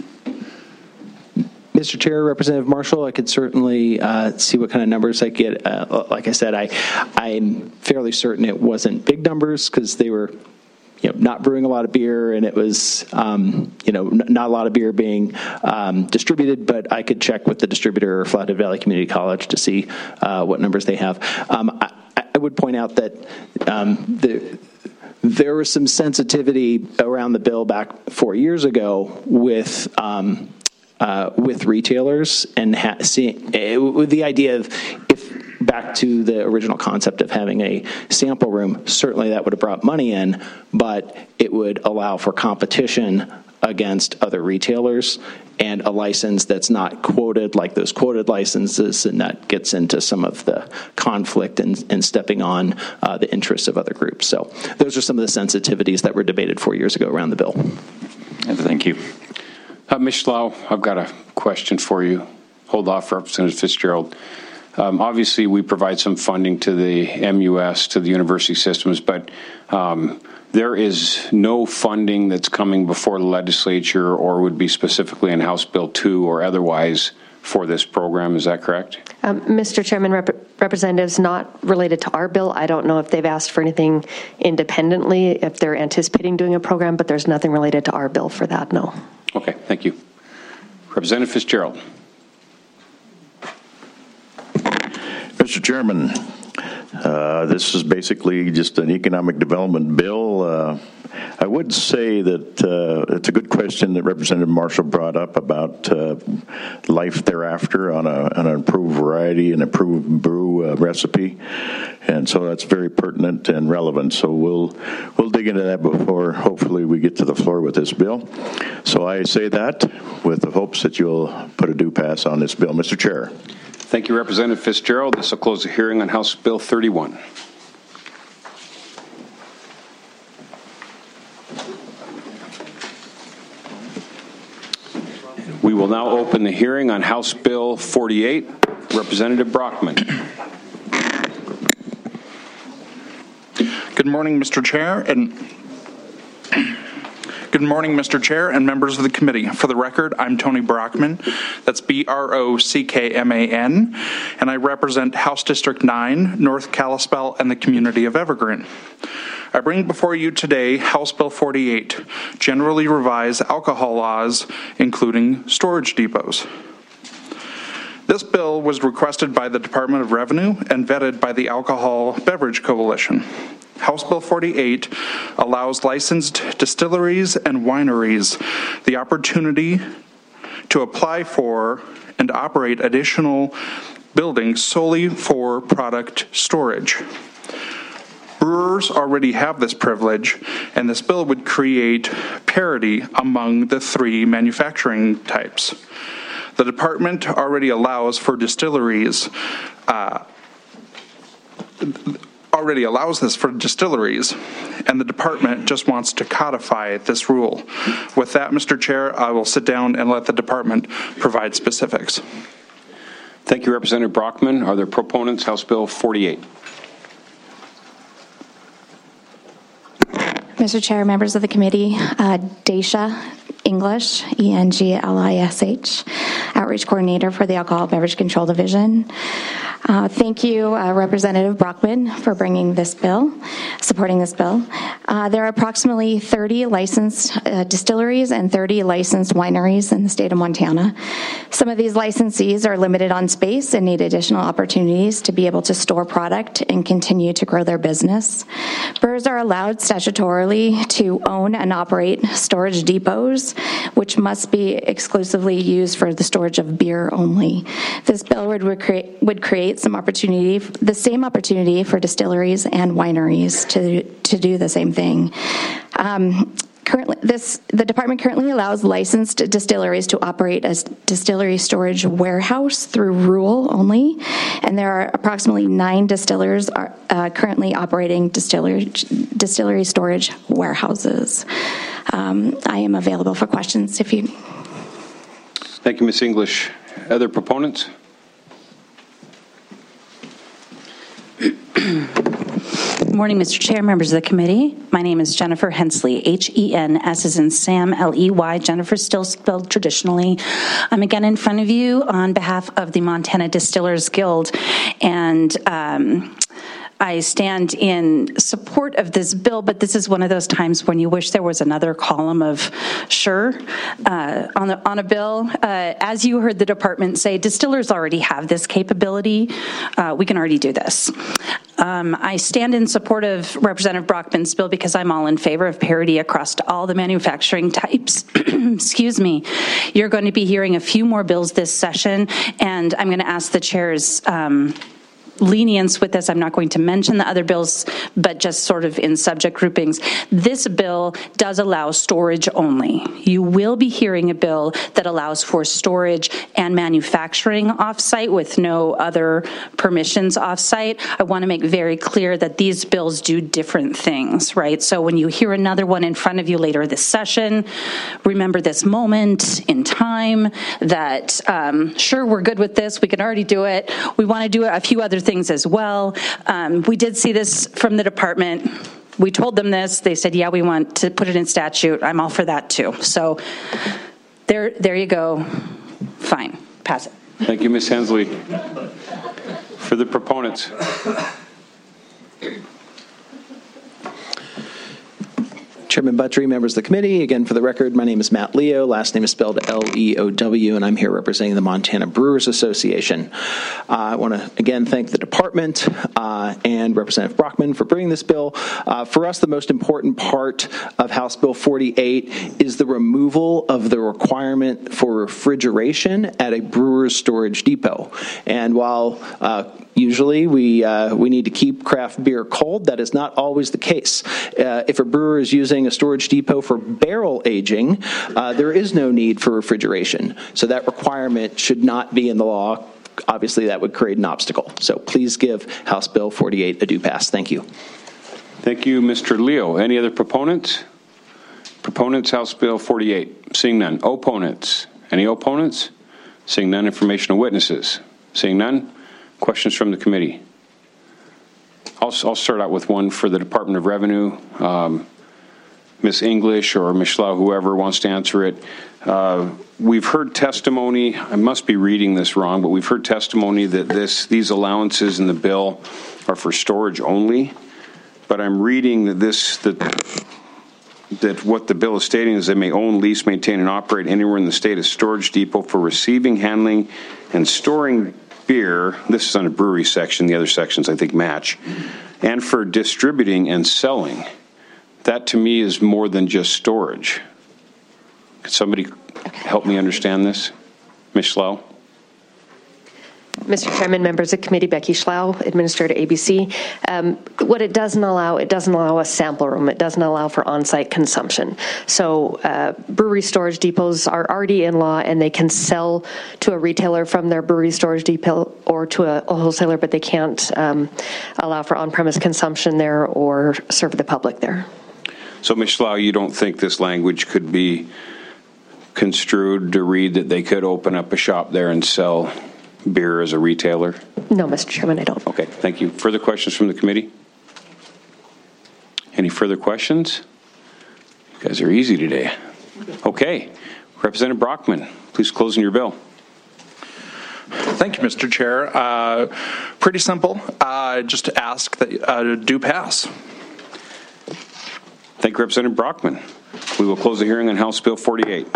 Mister Chair, Representative Marshall, I could certainly uh, see what kind of numbers I get. Uh, like I said, I, I'm fairly certain it wasn't big numbers because they were, you know, not brewing a lot of beer, and it was, um, you know, n- not a lot of beer being um, distributed. But I could check with the distributor or Flathead Valley Community College to see uh, what numbers they have. Um, I, I would point out that um, the. There was some sensitivity around the bill back four years ago with um, uh, with retailers and ha- seeing, uh, with the idea of if back to the original concept of having a sample room, certainly that would have brought money in, but it would allow for competition against other retailers and a license that's not quoted like those quoted licenses, and that gets into some of the conflict and, and stepping on uh, the interests of other groups. So those are some of the sensitivities that were debated four years ago around the bill. Thank you. Uh, Miz Schlau, I've got a question for you. Hold off, Representative Fitzgerald. Um, obviously, we provide some funding to the M U S, to the university systems, but um, there is no funding that's coming before the legislature or would be specifically in House Bill two or otherwise for this program. Is that correct? Um, Mister Chairman, Rep- representatives, not related to our bill. I don't know if they've asked for anything independently, if they're anticipating doing a program, but there's nothing related to our bill for that, no. Okay, thank you. Representative Fitzgerald. Mister Chairman, uh, this is basically just an economic development bill. Uh, I would say that uh, it's a good question that Representative Marshall brought up about uh, life thereafter on, a, on an improved variety and improved brew uh, recipe, and so that's very pertinent and relevant. So we'll we'll dig into that before hopefully we get to the floor with this bill. So I say that with the hopes that you'll put a due pass on this bill, Mister Chair. Thank you, Representative Fitzgerald. This will close the hearing on House Bill thirty-one. We will now open the hearing on House Bill forty-eight. Representative Brockman. Good morning, Mister Chair, and Good morning, Mister Chair and members of the committee. For the record, I'm Tony Brockman. That's B R O C K M A N, and I represent House District nine, North Kalispell, and the community of Evergreen. I bring before you today House Bill forty-eight, generally revise alcohol laws, including storage depots. This bill was requested by the Department of Revenue and vetted by the Alcohol Beverage Coalition. House Bill forty-eight allows licensed distilleries and wineries the opportunity to apply for and operate additional buildings solely for product storage. Brewers already have this privilege, and this bill would create parity among the three manufacturing types. The department already allows for distilleries, uh, already allows this for distilleries, and the department just wants to codify this rule. With that, Mister Chair, I will sit down and let the department provide specifics. Thank you, Representative Brockman. Are there proponents? House Bill forty-eight. Mister Chair, members of the committee, uh, Daisha English, E N G L I S H, Outreach Coordinator for the Alcohol Beverage Control Division. Uh, thank you, uh, Representative Brockman, for bringing this bill, supporting this bill. Uh, there are approximately thirty licensed uh, distilleries and thirty licensed wineries in the state of Montana. Some of these licensees are limited on space and need additional opportunities to be able to store product and continue to grow their business. Brewers are allowed statutorily to own and operate storage depots, which must be exclusively used for the storage of beer only. This bill would, recreate, would create some opportunity, the same opportunity for distilleries and wineries to, to do the same thing. Um, Currently, this, the department currently allows licensed distilleries to operate as distillery storage warehouse through rule only, and there are approximately nine distillers are, uh, currently operating distillery, distillery storage warehouses. Um, I am available for questions if you. Thank you, Miz English. Other proponents? Good morning, Mister Chair, members of the committee. My name is Jennifer Hensley, H E N, S as in Sam, L E Y. Jennifer, still spelled traditionally. I'm again in front of you on behalf of the Montana Distillers Guild, and um, I stand in support of this bill, but this is one of those times when you wish there was another column of sure uh, on, the, on a bill. Uh, as you heard the department say, distillers already have this capability. Uh, we can already do this. Um, I stand in support of Representative Brockman's bill because I'm all in favor of parity across all the manufacturing types. Excuse me. You're going to be hearing a few more bills this session, and I'm going to ask the chair's um, lenience with this. I'm not going to mention the other bills, but just sort of in subject groupings. This bill does allow storage only. You will be hearing a bill that allows for storage and manufacturing offsite with no other permissions offsite. I want to make very clear that these bills do different things, right? So when you hear another one in front of you later this session, remember this moment in time that, um, sure, we're good with this. We can already do it. We want to do a few other things as well. Um, we did see this from the department. We told them this. They said, yeah, we want to put it in statute. I'm all for that too. So there, there you go. Fine. Pass it. Thank you, Miz Hensley. For For the proponents. Chairman Buttry, members of the committee, again for the record, my name is Matt Leo, last name is spelled L E O W, and I'm here representing the Montana Brewers Association. Uh, I want to again thank the department uh, and Representative Brockman for bringing this bill. Uh, for us, the most important part of House Bill forty-eight is the removal of the requirement for refrigeration at a brewer's storage depot. And while uh, usually we uh, we need to keep craft beer cold, that is not always the case. Uh, if a brewer is using a storage depot for barrel aging, uh, there is no need for refrigeration. So that requirement should not be in the law. Obviously, that would create an obstacle. So please give House Bill forty-eight a due pass. Thank you. Thank you, Mister Leo. Any other proponents? Proponents, House Bill forty-eight. Seeing none. Opponents? Any opponents? Seeing none. Informational witnesses? Seeing none. Questions from the committee? I'll, I'll start out with one for the Department of Revenue. Um, Miz English or Miz Schlau, whoever wants to answer it. Uh, we've heard testimony, I must be reading this wrong, but we've heard testimony that this these allowances in the bill are for storage only. But I'm reading that this that that what the bill is stating is they may own, lease, maintain, and operate anywhere in the state a storage depot for receiving, handling, and storing beer. This is on a brewery section. The other sections, I think, match. And for distributing and selling. That, to me, is more than just storage. Could somebody help me understand this? Miz Schlau? Mister Chairman, members of the committee, Becky Schlau, Administrator A B C. Um, what it doesn't allow, it doesn't allow a sample room. It doesn't allow for on-site consumption. So uh, brewery storage depots are already in law, and they can sell to a retailer from their brewery storage depot or to a, a wholesaler, but they can't um, allow for on-premise consumption there or serve the public there. So, Miz Schlau, you don't think this language could be construed to read that they could open up a shop there and sell beer as a retailer? No, Mister Chairman, I don't. Okay, thank you. Further questions from the committee? Any further questions? You guys are easy today. Okay, Representative Brockman, please close in your bill. Thank you, Mister Chair. Uh, pretty simple. Uh, just to ask that uh, do pass. Thank you, Representative Brockman. We will close the hearing on House Bill forty-eight.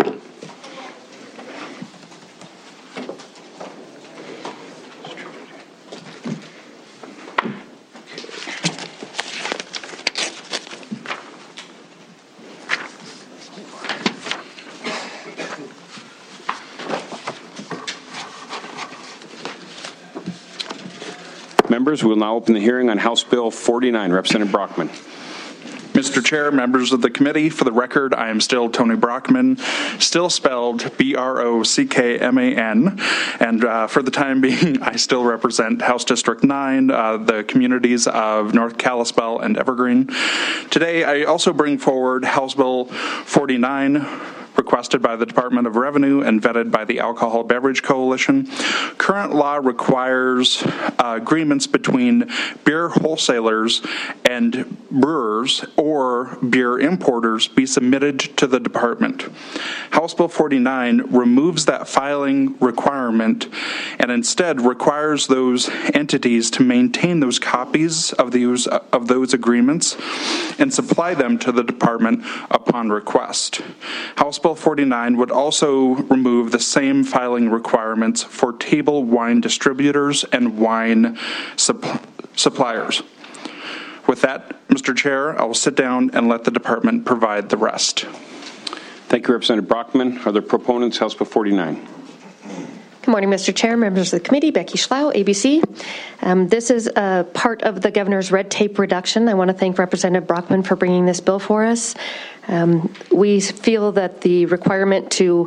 Members, we will now open the hearing on House Bill forty-nine. Representative Brockman. Mister Chair, members of the committee, for the record, I am still Tony Brockman, still spelled B R O C K M A N, and uh, for the time being, I still represent House District nine, uh, the communities of North Kalispell and Evergreen. Today, I also bring forward House Bill forty-nine, requested by the Department of Revenue and vetted by the Alcohol Beverage Coalition. Current law requires uh, agreements between beer wholesalers and brewers or beer importers be submitted to the department. House Bill forty-nine removes that filing requirement and instead requires those entities to maintain those copies of those, of those agreements and supply them to the department upon request. House Bill forty-nine would also remove the same filing requirements for table wine distributors and wine supp- suppliers. With that, Mister Chair, I will sit down and let the department provide the rest. Thank you, Representative Brockman. Are there proponents? House Bill forty-nine. Good morning, Mister Chair, members of the committee, Becky Schlau, A B C. Um, this is a part of the governor's red tape reduction. I want to thank Representative Brockman for bringing this bill for us. Um, we feel that the requirement to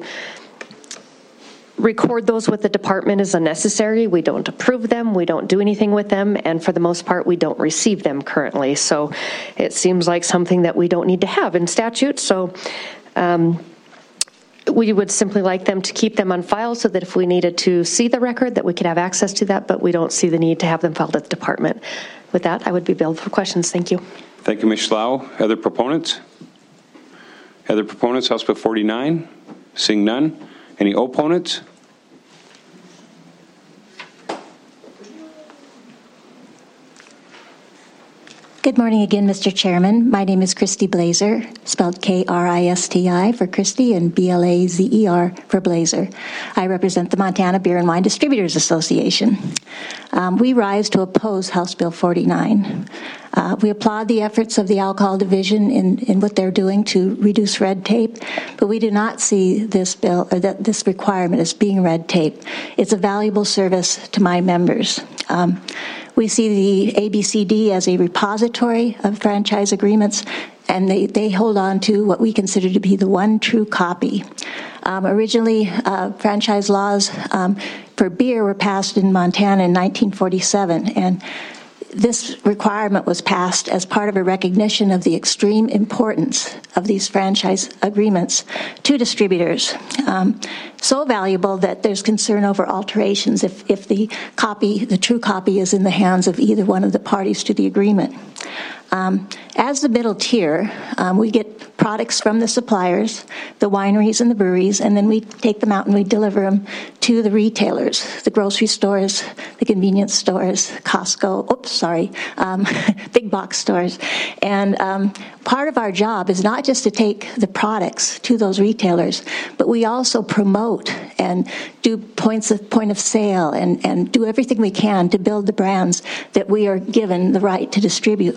record those with the department is unnecessary. We don't approve them. We don't do anything with them. And for the most part, we don't receive them currently. So it seems like something that we don't need to have in statute. So um, we would simply like them to keep them on file so that if we needed to see the record, that we could have access to that, but we don't see the need to have them filed at the department. With that, I would be available for questions. Thank you. Thank you, Miz Schlau. Other proponents? Other proponents? House Bill forty-nine? Seeing none. Any opponents? Good morning again, Mister Chairman. My name is Christy Blazer, spelled K R I S T I for Christy and B L A Z E R for Blazer. I represent the Montana Beer and Wine Distributors Association. Um, we rise to oppose House Bill forty-nine. Uh, we applaud the efforts of the Alcohol Division in, in what they're doing to reduce red tape, but we do not see this bill or that this requirement as being red tape. It's a valuable service to my members. Um, we see the A B C D as a repository of franchise agreements, and they, they hold on to what we consider to be the one true copy. Um, originally, uh, franchise laws um, for beer were passed in Montana in nineteen forty-seven, and this requirement was passed as part of a recognition of the extreme importance of these franchise agreements to distributors. Um, so valuable that there's concern over alterations if, if the copy, the true copy, is in the hands of either one of the parties to the agreement. Um, as the middle tier, um, we get products from the suppliers, the wineries and the breweries, and then we take them out and we deliver them to the retailers, the grocery stores, the convenience stores, Costco, oops, sorry, um, big box stores. And um, part of our job is not just to take the products to those retailers, but we also promote and do points of point of sale and, and do everything we can to build the brands that we are given the right to distribute.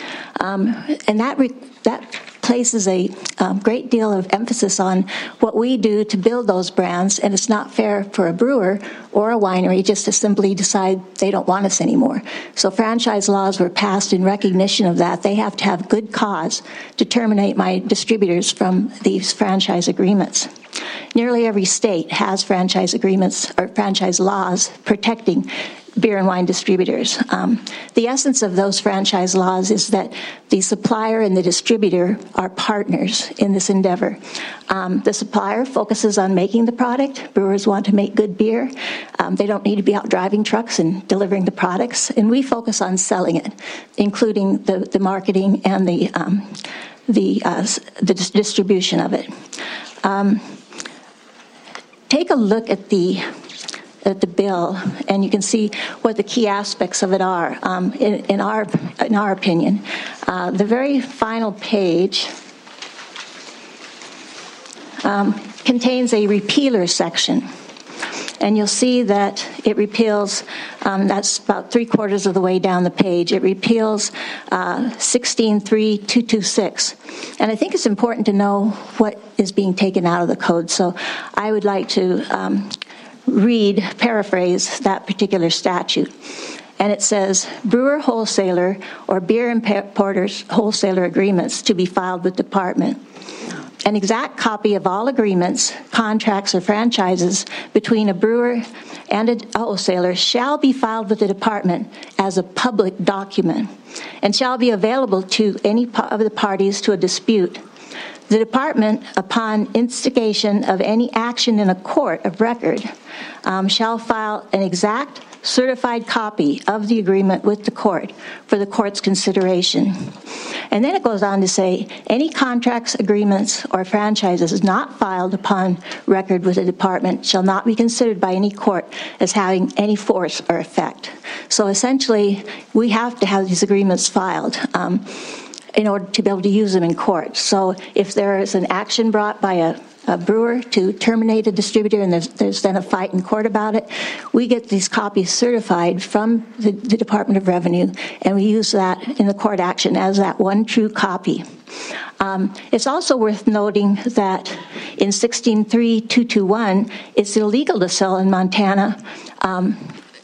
Um, and that re- that places a um, great deal of emphasis on what we do to build those brands, and it's not fair for a brewer or a winery just to simply decide they don't want us anymore. So franchise laws were passed in recognition of that. They have to have good cause to terminate my distributors from these franchise agreements. Nearly every state has franchise agreements or franchise laws protecting beer and wine distributors. Um, the essence of those franchise laws is that the supplier and the distributor are partners in this endeavor. Um, the supplier focuses on making the product. Brewers want to make good beer. Um, they don't need to be out driving trucks and delivering the products. And we focus on selling it, including the, the marketing and the, um, the, uh, the dis- distribution of it. Um, take a look at the at the bill, and you can see what the key aspects of it are. Um, in, in our in our opinion, uh, the very final page um, contains a repealer section, and you'll see that it repeals. Um, that's about three quarters of the way down the page. It repeals uh, sixteen three two two six, and I think it's important to know what is being taken out of the code. So, I would like to. Um, read, paraphrase that particular statute. And it says, brewer wholesaler or beer importers wholesaler agreements to be filed with department. An exact copy of all agreements, contracts, or franchises between a brewer and a wholesaler shall be filed with the department as a public document and shall be available to any of the parties to a dispute. The department, upon instigation of any action in a court of record, um, shall file an exact certified copy of the agreement with the court for the court's consideration. And then it goes on to say, any contracts, agreements, or franchises not filed upon record with the department shall not be considered by any court as having any force or effect. So essentially, we have to have these agreements filed. Um, in order to be able to use them in court. So if there is an action brought by a, a brewer to terminate a distributor and there's, there's then a fight in court about it, we get these copies certified from the, the Department of Revenue, and we use that in the court action as that one true copy. Um, it's also worth noting that in sixteen three two two one, it's illegal to sell in Montana um,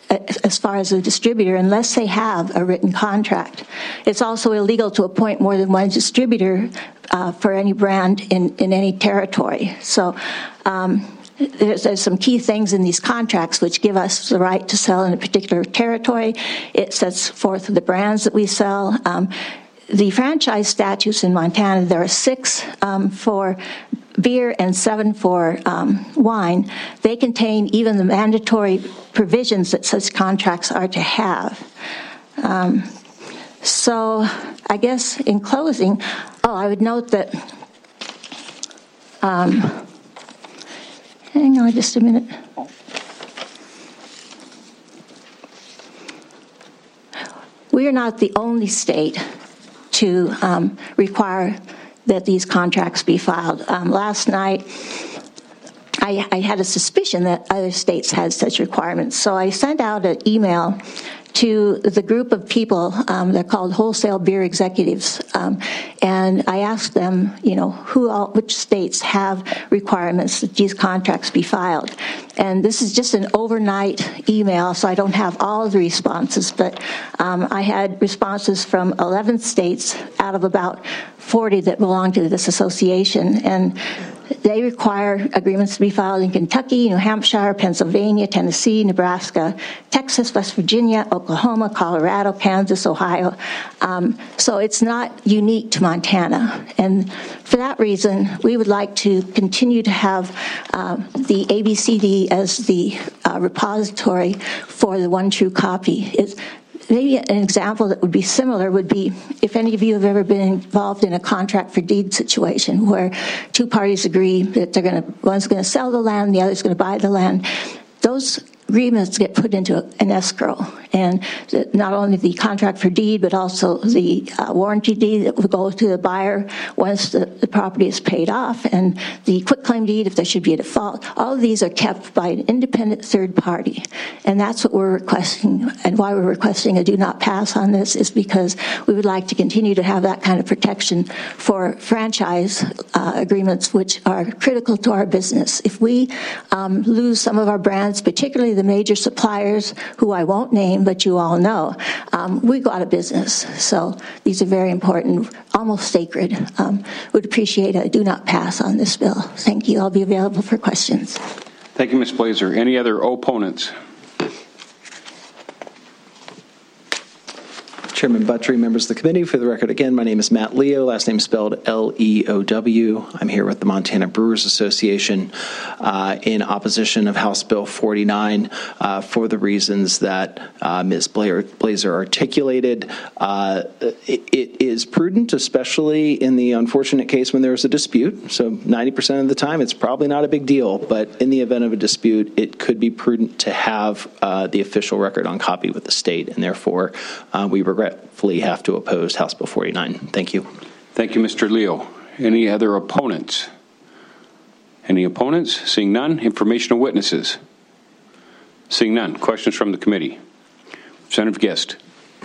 as far as a distributor, unless they have a written contract. It's also illegal to appoint more than one distributor uh, for any brand in, in any territory. So um, there's, there's some key things in these contracts which give us the right to sell in a particular territory. It sets forth the brands that we sell. Um, the franchise statutes in Montana, there are six um, for beer and seven for um, wine. They contain even the mandatory provisions that such contracts are to have. Um, so I guess in closing, oh, I would note that, um, hang on just a minute. We are not the only state to um, require that these contracts be filed. Um, last night, I, I had a suspicion that other states had such requirements, so I sent out an email to the group of people, um, they're called wholesale beer executives, um, and I asked them, you know, who all, which states have requirements that these contracts be filed. And this is just an overnight email, so I don't have all of the responses, but um, I had responses from eleven states out of about forty that belong to this association, and they require agreements to be filed in Kentucky, New Hampshire, Pennsylvania, Tennessee, Nebraska, Texas, West Virginia, Oklahoma, Colorado, Kansas, Ohio. Um, so it's not unique to Montana. And for that reason, we would like to continue to have uh, the A B C D as the uh, repository for the one true copy. It's, Maybe an example that would be similar would be if any of you have ever been involved in a contract for deed situation where two parties agree that they're going to, one's going to sell the land, the other's going to buy the land. Those agreements get put into an escrow, and not only the contract for deed, but also the uh, warranty deed that will go to the buyer once the, the property is paid off, and the quitclaim deed if there should be a default. All of these are kept by an independent third party, and that's what we're requesting, and why we're requesting a do not pass on this is because we would like to continue to have that kind of protection for franchise uh, agreements, which are critical to our business. If we um, lose some of our brands, particularly the major suppliers, who I won't name, but you all know, um, we go out of business. So these are very important, almost sacred. Um, would appreciate a do not pass on this bill. Thank you. I'll be available for questions. Thank you, Miz Blazer. Any other opponents? Chairman Buttry, members of the committee, for the record, again, my name is Matt Leo, last name spelled L E O W. I'm here with the Montana Brewers Association uh, in opposition of House Bill forty-nine uh, for the reasons that uh, Miz Blazer articulated. Uh, it, it is prudent, especially in the unfortunate case when there's a dispute. So ninety percent of the time, it's probably not a big deal, but in the event of a dispute, it could be prudent to have uh, the official record on copy with the state, and therefore uh, we regret Fully have to oppose House Bill forty-nine. Thank you. Thank you, Mister Leo. Any other opponents? Any opponents? Seeing none. Informational witnesses? Seeing none. Questions from the committee? Representative Gist.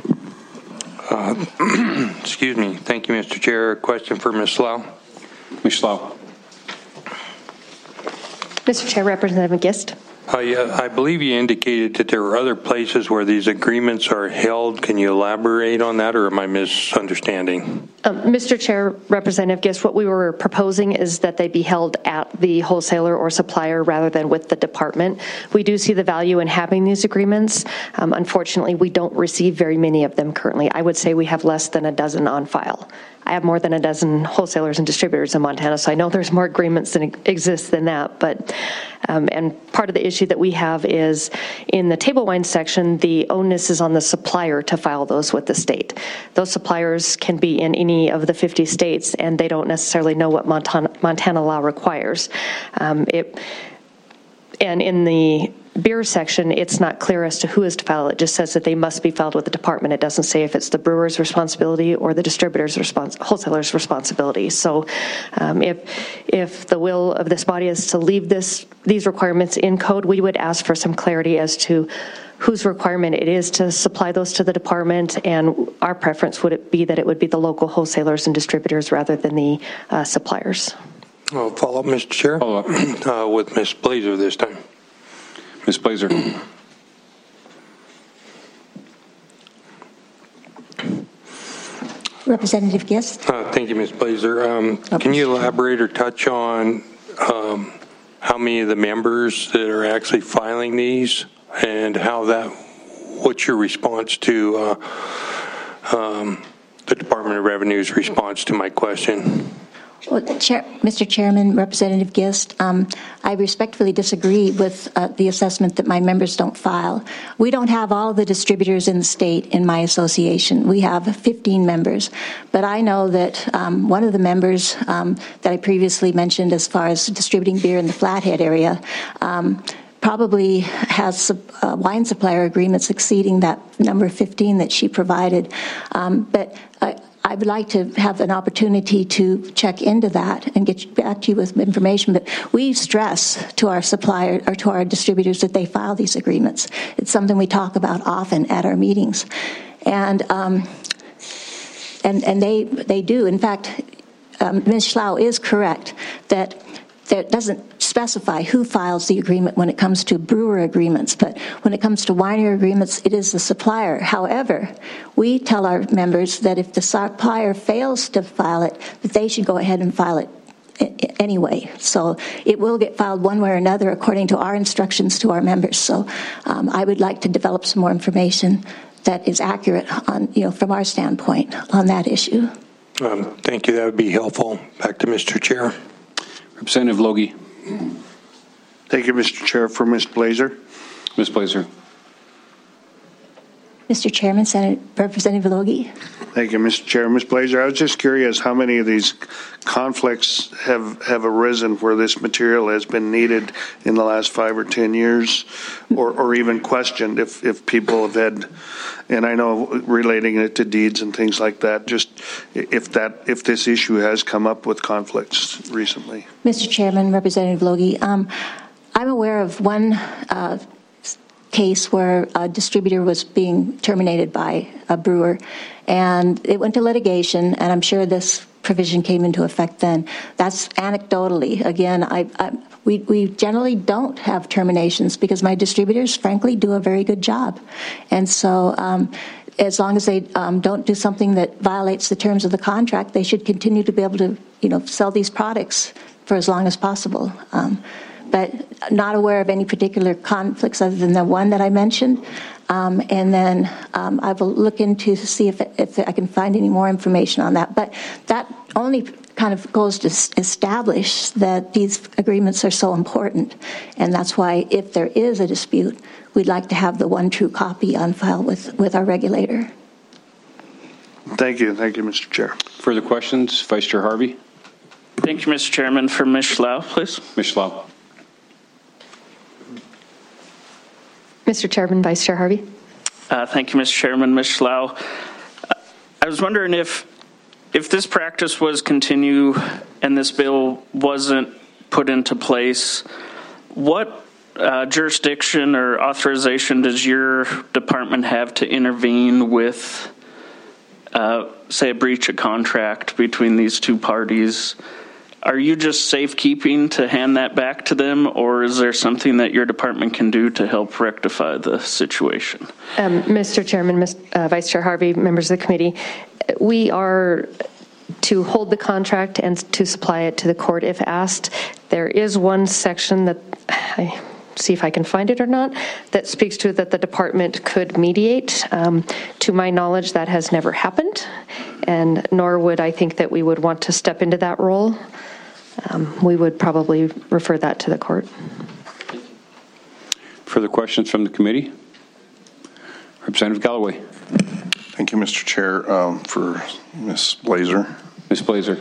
Uh, excuse me. Thank you, Mister Chair. A question for Miz Slough. Miz Slough. Mister Chair, Representative Gist. I, uh, I believe you indicated that there are other places where these agreements are held. Can you elaborate on that, or am I misunderstanding? Um, Mister Chair, Representative Gist, what we were proposing is that they be held at the wholesaler or supplier rather than with the department. We do see the value in having these agreements. Um, unfortunately, we don't receive very many of them currently. I would say we have less than a dozen on file. I have more than a dozen wholesalers and distributors in Montana, so I know there's more agreements than exist than that. But um, and part of the issue that we have is in the table wine section, the onus is on the supplier to file those with the state. Those suppliers can be in any of the fifty states, and they don't necessarily know what Montana, Montana law requires. Um, it and in the beer section, it's not clear as to who is to file. It just says that they must be filed with the department. It doesn't say if it's the brewer's responsibility or the distributor's respons- wholesaler's responsibility. So um, if if the will of this body is to leave this these requirements in code, we would ask for some clarity as to whose requirement it is to supply those to the department, and our preference would it be that it would be the local wholesalers and distributors rather than the uh, suppliers. I'll follow up, Mister Chair. Follow up. uh, with Miz Blazer this time. Miz Blazer. Representative Gist. Uh, thank you, Miz Blazer. Um, can you elaborate or touch on um, how many of the members that are actually filing these, and how that, what's your response to uh, um, the Department of Revenue's response to my question? Well, Chair, Mister Chairman, Representative Gist, um, I respectfully disagree with uh, the assessment that my members don't file. We don't have all the distributors in the state in my association. We have fifteen members. But I know that um, one of the members um, that I previously mentioned as far as distributing beer in the Flathead area um, probably has uh, wine supplier agreements exceeding that number fifteen that she provided. Um, but uh, I would like to have an opportunity to check into that and get back to you with information. But we stress to our supplier or to our distributors that they file these agreements. It's something we talk about often at our meetings, and um, and and they they do. In fact, um, Miz Schlau is correct that that doesn't specify who files the agreement when it comes to brewer agreements, but when it comes to winery agreements, it is the supplier. However, we tell our members that if the supplier fails to file it, that they should go ahead and file it anyway. So it will get filed one way or another according to our instructions to our members. So um, I would like to develop some more information that is accurate on, you know, from our standpoint on that issue. Um, thank you. That would be helpful. Back to Mister Chair. Representative Logie. Thank you, Mister Chair. For Miz Blazer. Miz Blazer. Mister Chairman, Senate Representative Logie. Thank you, Mister Chair. Miz Blazer, I was just curious how many of these conflicts have, have arisen where this material has been needed in the last five or ten years, or, or even questioned if, if people have had, and I know relating it to deeds and things like that, just if that if this issue has come up with conflicts recently. Mister Chairman, Representative Logie, um, I'm aware of one uh, case where a distributor was being terminated by a brewer, and it went to litigation, and I'm sure this provision came into effect then. That's anecdotally. Again, I, I, we, we generally don't have terminations because my distributors, frankly, do a very good job. And so um, as long as they um, don't do something that violates the terms of the contract, they should continue to be able to, you know, sell these products for as long as possible. Um, but not aware of any particular conflicts other than the one that I mentioned. Um, and then um, I will look into to see if, if I can find any more information on that. But that only kind of goes to establish that these agreements are so important. And that's why if there is a dispute, we'd like to have the one true copy on file with, with our regulator. Thank you. Thank you, Mister Chair. Further questions? Vice Chair Harvey. Thank you, Mister Chairman. For Miz Schlau, please. Miz Schlau. Mister Chairman, Vice Chair Harvey. Uh, thank you, Mister Chairman. Miz Schlau, uh, I was wondering if if this practice was continue and this bill wasn't put into place, what uh, jurisdiction or authorization does your department have to intervene with, uh, say, a breach of contract between these two parties? Are you just safekeeping to hand that back to them, or is there something that your department can do to help rectify the situation? Um, Mister Chairman, Miz, uh, Vice Chair Harvey, members of the committee, we are to hold the contract and to supply it to the court if asked. There is one section that, I see if I can find it or not, that speaks to that the department could mediate. Um, to my knowledge, that has never happened, and nor would I think that we would want to step into that role. Um, we would probably refer that to the court. Further questions from the committee? Representative Galloway. Thank you, Mister Chair. Um, for Miz Blazer. Miz Blazer.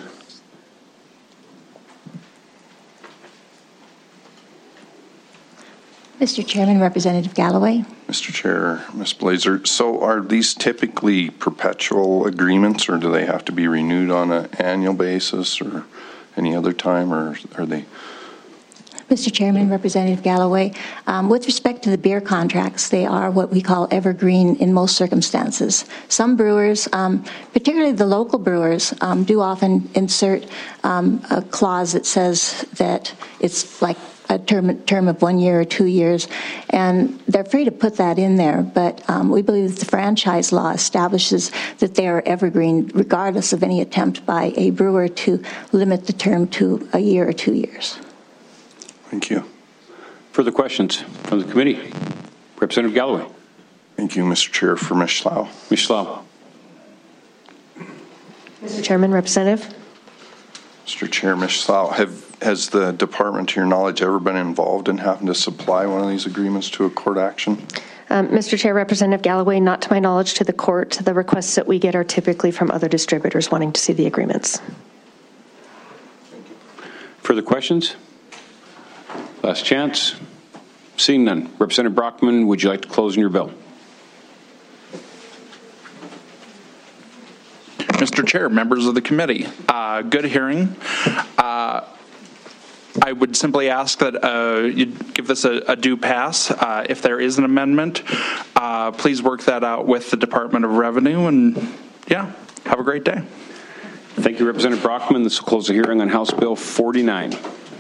Mister Chairman, Representative Galloway. Mister Chair, Miz Blazer. So are these typically perpetual agreements, or do they have to be renewed on an annual basis or any other time, or are they? Mister Chairman, Representative Galloway, um, with respect to the beer contracts, they are what we call evergreen in most circumstances. Some brewers, um, particularly the local brewers, um, do often insert um, a clause that says that it's like a term, term of one year or two years, and they're free to put that in there, but um, we believe that the franchise law establishes that they are evergreen regardless of any attempt by a brewer to limit the term to a year or two years. Thank you. Further questions from the committee? Representative Galloway. Thank you, Mister Chair. For Miz Schlau. Miz Schlau. Mister Chairman, Representative. Mister Chair, Miz Schlau, have has the department, to your knowledge, ever been involved in having to supply one of these agreements to a court action? Um, Mister Chair, Representative Galloway, not to my knowledge to the court. The requests that we get are typically from other distributors wanting to see the agreements. Further questions? Last chance. Seeing none. Representative Brockman, would you like to close in your bill? Mister Chair, members of the committee, uh, good hearing. Uh, I would simply ask that uh, you give this a, a due pass. Uh, if there is an amendment, uh, please work that out with the Department of Revenue, and yeah, have a great day. Thank you, Representative Brockman. This will close the hearing on House Bill forty-nine.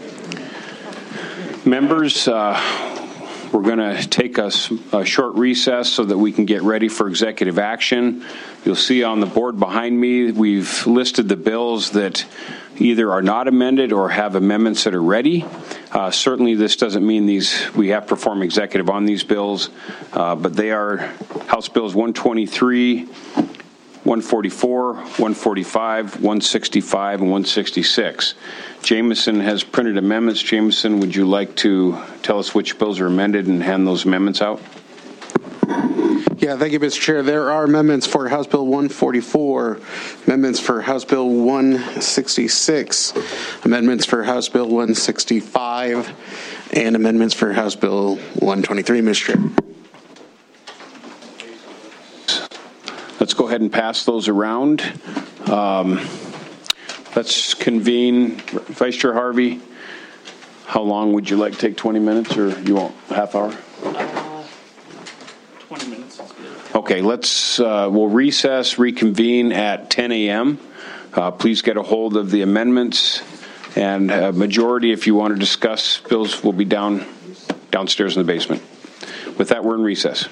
Members, uh, we're going to take a, a short recess so that we can get ready for executive action. You'll see on the board behind me, we've listed the bills that either are not amended or have amendments that are ready. Uh, certainly, this doesn't mean these we have to perform executive on these bills, uh, but they are House Bills one twenty-three, one forty-four, one forty-five, one sixty-five, and one sixty-six. Jameson has printed amendments. Jameson, would you like to tell us which bills are amended and hand those amendments out? Yeah, thank you, Mister Chair. There are amendments for House Bill one forty-four, amendments for House Bill one sixty-six, amendments for House Bill one sixty-five, and amendments for House Bill one twenty-three, Mister Chair. Let's go ahead and pass those around. Um, let's convene. Vice Chair Harvey, how long would you like to take? twenty minutes, or you want a half hour? twenty minutes is good. Okay, let's, uh, we'll recess, reconvene at ten a m Uh, please get a hold of the amendments, and a majority, if you want to discuss bills, will be down downstairs in the basement. With that, we're in recess.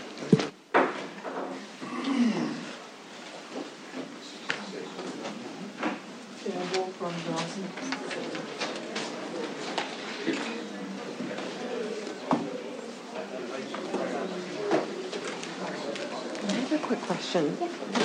Question.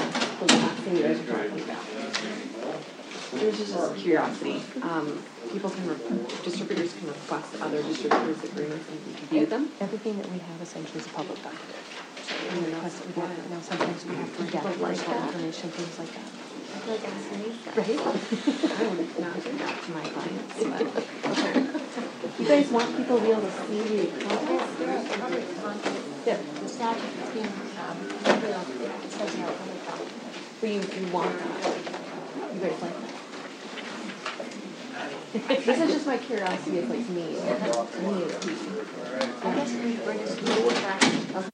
There's just a curiosity. Um, people can, re- distributors can request other distributors' agreements and view them. Everything that we have essentially is a public document. So we request that we get, you know, sometimes we have to redact personal information, things like that. I feel like I'm saying that. Right? I would not do that to my clients. But you guys want people to be able to see the content? Yeah. The statute is being, um, it says in our public document. But you, you want that. You guys like that. This is just my curiosity as like me. Me as people. I guess we bring us to back.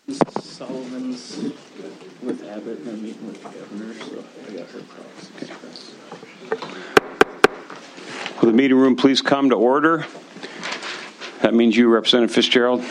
Sullivan's with Abbott and they're meeting with the governor, so I got her proxy. Will the meeting room please come to order? That means you, Representative Fitzgerald.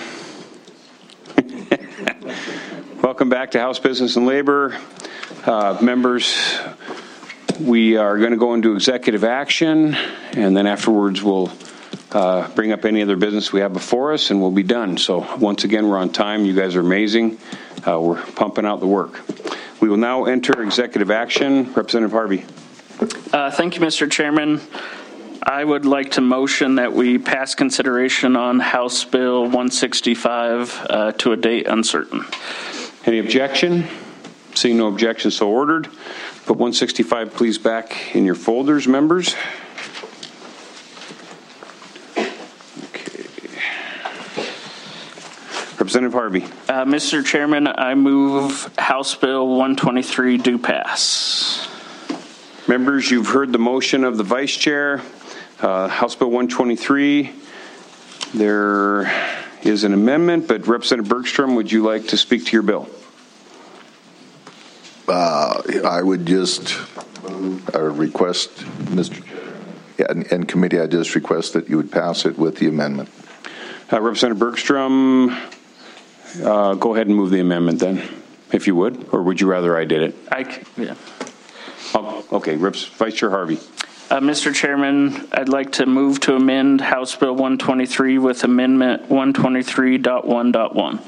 Welcome back to House Business and Labor. Uh, members, we are going to go into executive action, and then afterwards we'll uh, bring up any other business we have before us, and we'll be done. So once again, we're on time. You guys are amazing. Uh, we're pumping out the work. We will now enter executive action. Representative Harvey. Uh, thank you, Mister Chairman. I would like to motion that we pass consideration on House Bill one sixty-five uh, to a date uncertain. Any objection? Seeing no objection, so ordered. Put one sixty-five please back in your folders, members. Okay. Representative Harvey. Uh, Mister Chairman, I move House Bill one twenty-three do pass. Members, you've heard the motion of the Vice Chair. Uh, House Bill one twenty-three, there is an amendment, but Representative Bergstrom, would you like to speak to your bill? Uh, I would just uh, request, Mister Yeah, and, and committee, I just request that you would pass it with the amendment. Uh, Representative Bergstrom, uh, go ahead and move the amendment then, if you would, or would you rather I did it? I, yeah. Oh, okay, Reps, Vice Chair Harvey. Uh, Mister Chairman, I'd like to move to amend House Bill one twenty-three with Amendment one twenty-three point one point one.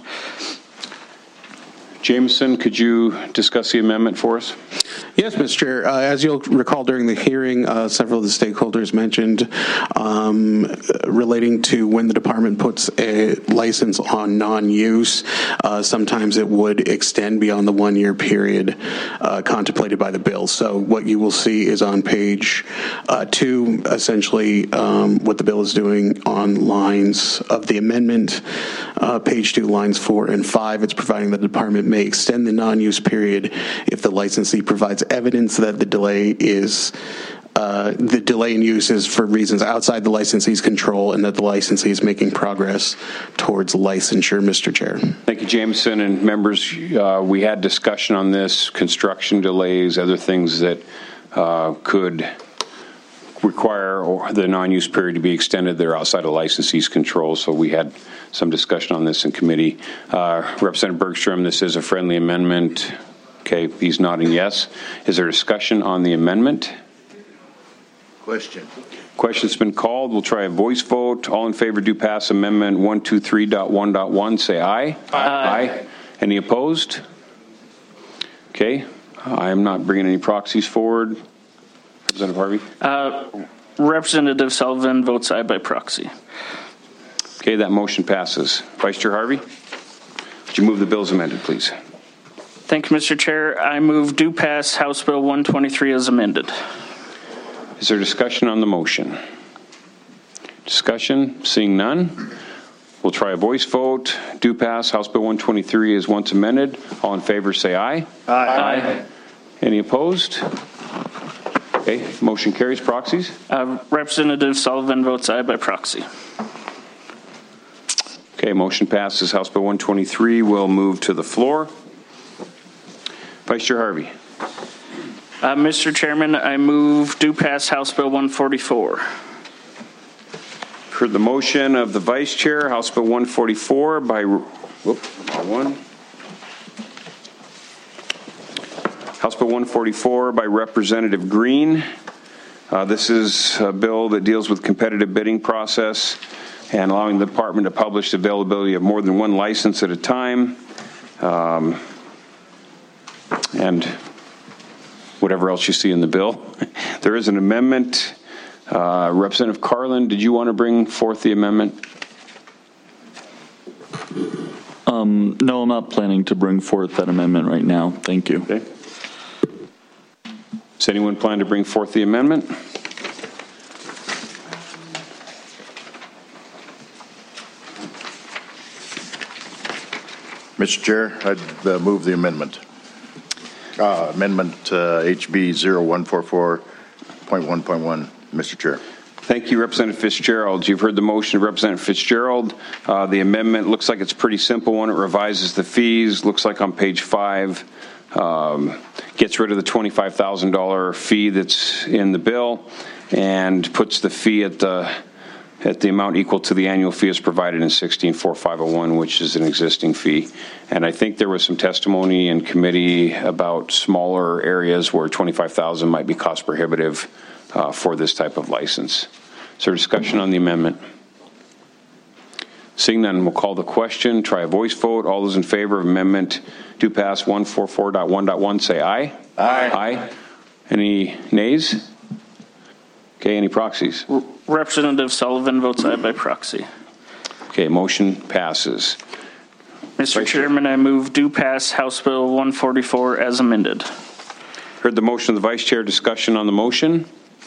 Jameson, could you discuss the amendment for us? Yes, Mister Chair. Uh, as you'll recall during the hearing, uh, several of the stakeholders mentioned um, relating to when the department puts a license on non-use, uh, sometimes it would extend beyond the one-year period uh, contemplated by the bill. So what you will see is on page uh, two, essentially um, what the bill is doing on lines of the amendment. Uh, page two, lines four and five, it's providing the department may extend the non-use period if the licensee provides evidence that the delay is uh, the delay in use is for reasons outside the licensee's control and that the licensee is making progress towards licensure, Mister Chair. Thank you, Jameson. And members, uh, we had discussion on this, construction delays, other things that uh, could require or the non-use period to be extended. They're outside of licensee's control, so we had some discussion on this in committee. Uh, Representative Bergstrom, this is a friendly amendment. Okay, he's nodding yes. Is there discussion on the amendment? Question. Question's been called. We'll try a voice vote. All in favor do pass amendment one twenty-three point one point one. Say aye. Aye. Aye. Any opposed? Okay. I am not bringing any proxies forward. Representative Harvey? Uh, Representative Sullivan votes aye by proxy. Okay, that motion passes. Vice Chair Harvey, would you move the bill as amended, please? Thank you, Mister Chair. I move do pass House Bill one twenty-three as amended. Is there discussion on the motion? Discussion? Seeing none. We'll try a voice vote. Do pass House Bill one twenty-three is once amended. All in favor say aye. Aye. Aye. Any opposed? Okay, motion carries. Proxies? Uh, Representative Sullivan votes aye by proxy. Okay, motion passes. House Bill one twenty-three will move to the floor. Vice Chair Harvey. Uh, Mister Chairman, I move do pass House Bill one forty-four. Heard the motion of the Vice Chair, House Bill one forty-four by, whoop, one. House Bill one forty-four by Representative Green. Uh, this is a bill that deals with competitive bidding process and allowing the department to publish the availability of more than one license at a time. Um, and whatever else you see in the bill. There is an amendment. Uh, Representative Carlin, did you want to bring forth the amendment? Um, no, I'm not planning to bring forth that amendment right now. Thank you. Okay. Does anyone plan to bring forth the amendment? Mister Chair, I'd uh, move the amendment. Uh, amendment uh, H B zero one four four point one point one, Mister Chair. Thank you, Representative Fitzgerald. You've heard the motion of Representative Fitzgerald. Uh, the amendment looks like it's a pretty simple one. It revises the fees. Looks like on page five, um, gets rid of the twenty-five thousand dollars fee that's in the bill and puts the fee at the at the amount equal to the annual fee as provided in sixteen four five oh one, which is an existing fee. And I think there was some testimony in committee about smaller areas where twenty-five thousand dollars might be cost prohibitive uh, for this type of license. Is there discussion on the amendment? Seeing none, we'll call the question. Try a voice vote. All those in favor of amendment do pass one forty-four point one point one say aye. Aye. Aye. Any nays? Okay, any proxies? Representative Sullivan votes aye by proxy. Okay, motion passes. Mister Chairman, I move do pass House Bill one forty-four as amended. Heard the motion of the Vice Chair. Discussion on the motion?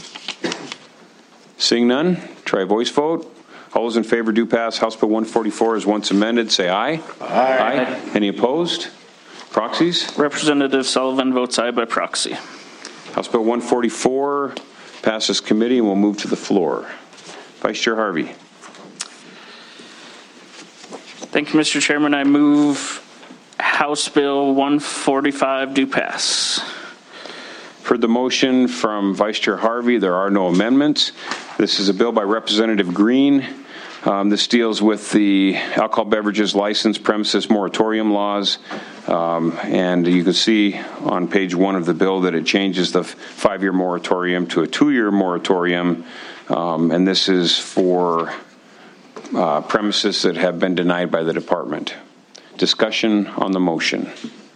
Seeing none, try a voice vote. All those in favor do pass House Bill one forty-four as once amended say aye. Aye. Aye. Any opposed? Proxies? Representative Sullivan votes aye by proxy. House Bill one forty-four passes committee and will move to the floor. Vice Chair Harvey. Thank you, Mister Chairman. I move House Bill one forty-five do pass. Heard the motion from Vice Chair Harvey. There are no amendments. This is a bill by Representative Green. Um, this deals with the alcohol beverages license premises moratorium laws. Um, and you can see on page one of the bill that it changes the five-year moratorium to a two-year moratorium. Um, and this is for uh, premises that have been denied by the department. Discussion on the motion.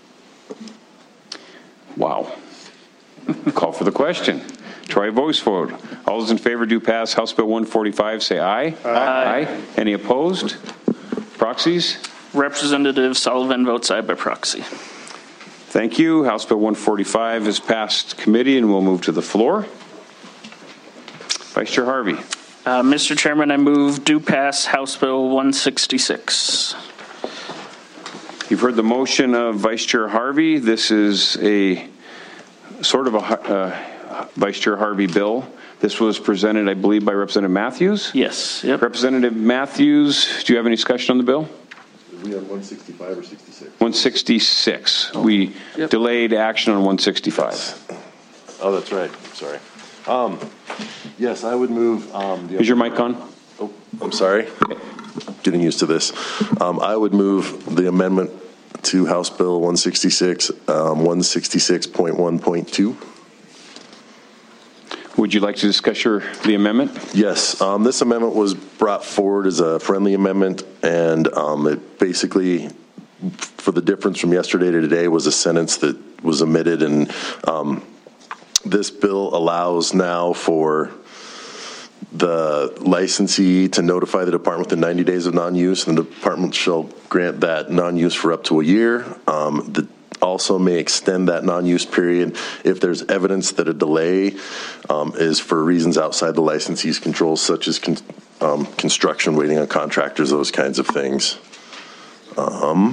Wow. Call for the question. Try a voice vote. All those in favor do pass House Bill one forty-five say aye. Aye. Aye. Any opposed? Proxies? Representative Sullivan votes aye by proxy. Thank you. House Bill one forty-five is passed committee and will move to the floor. Vice Chair Harvey. Uh, Mister Chairman, I move do pass House Bill one sixty-six. You've heard the motion of Vice Chair Harvey. This is a sort of a uh, Vice Chair Harvey bill. This was presented, I believe, by Representative Matthews. Yes. Yep. Representative Matthews, do you have any discussion on the bill? Are we on one sixty-five or sixty-six? one sixty-six. Oh. We yep. delayed action on one sixty-five. Oh, that's right. Sorry. Um, yes, I would move. Um, Is your mic on? Oh, I'm sorry. Getting used to this. Um, I would move the amendment to House Bill one sixty-six, um, one sixty-six point one point two. Would you like to discuss your the amendment? Yes. Um, this amendment was brought forward as a friendly amendment, and um, it basically, for the difference from yesterday to today, was a sentence that was omitted, and um, this bill allows now for the licensee to notify the department within ninety days of non-use, and the department shall grant that non-use for up to a year. Um, the also may extend that non-use period if there's evidence that a delay um, is for reasons outside the licensee's control, such as con um, construction, waiting on contractors, those kinds of things. Um,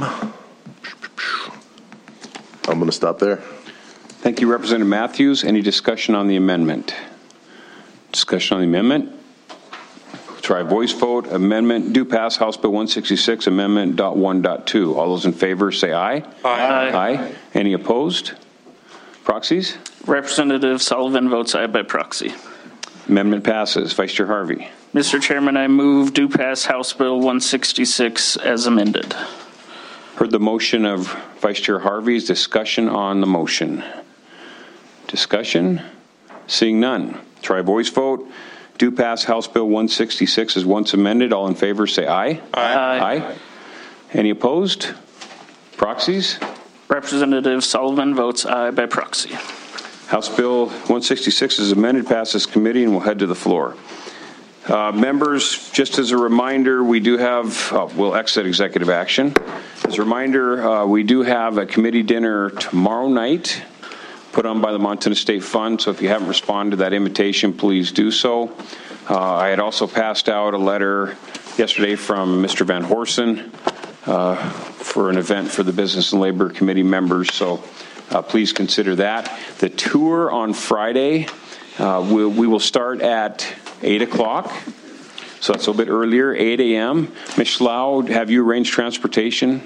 I'm going to stop there. Thank you, Representative Matthews. Any discussion on the amendment? Discussion on the amendment? Try a voice vote. Amendment do pass House Bill one sixty-six, Amendment one point two. All those in favor say aye. Aye. Aye. Any opposed? Proxies? Representative Sullivan votes aye by proxy. Amendment passes. Vice Chair Harvey. Mister Chairman, I move do pass House Bill one sixty-six as amended. Heard the motion of Vice Chair Harvey's. Discussion on the motion. Discussion? Seeing none. Try a voice vote. Do pass House Bill one sixty-six as once amended. All in favor say aye. Aye. Aye. Any opposed? Proxies? Representative Sullivan votes aye by proxy. House Bill one sixty-six is amended, passes committee, and will head to the floor. Uh, members, just as a reminder, we do have, uh, we'll exit executive action. As a reminder, uh, we do have a committee dinner tomorrow night put on by the Montana State Fund, so if you haven't responded to that invitation, please do so. Uh, I had also passed out a letter yesterday from Mister Van Horsen uh, for an event for the Business and Labor Committee members, so uh, please consider that. The tour on Friday, uh, we'll, we will start at eight o'clock. So that's a little bit earlier, eight a.m. Miz Schlau, have you arranged transportation?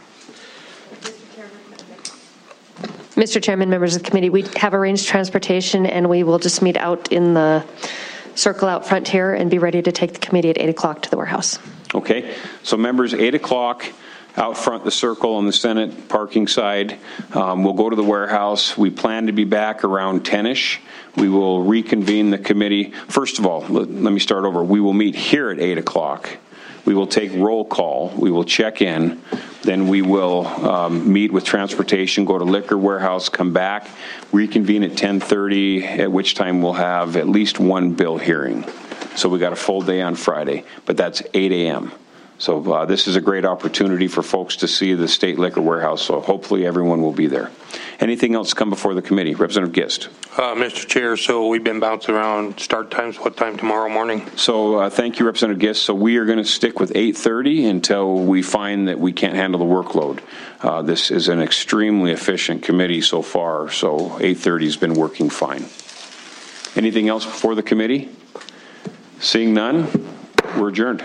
Mister Chairman, members of the committee, we have arranged transportation, and we will just meet out in the circle out front here and be ready to take the committee at eight o'clock to the warehouse. Okay, so members, eight o'clock out front, the circle on the Senate parking side. Um, we'll go to the warehouse. We plan to be back around ten-ish. We will reconvene the committee. First of all, let, let me start over. We will meet here at eight o'clock. We will take roll call. We will check in. Then we will um, meet with transportation, go to liquor warehouse, come back, reconvene at ten thirty, at which time we'll have at least one bill hearing. So we got a full day on Friday, but that's eight a.m. So uh, this is a great opportunity for folks to see the state liquor warehouse, so hopefully everyone will be there. Anything else come before the committee? Representative Gist. Uh, Mister Chair, so we've been bouncing around start times. What time tomorrow morning? So uh, thank you, Representative Gist. So we are going to stick with eight thirty until we find that we can't handle the workload. Uh, this is an extremely efficient committee so far, so eight thirty has been working fine. Anything else before the committee? Seeing none, we're adjourned.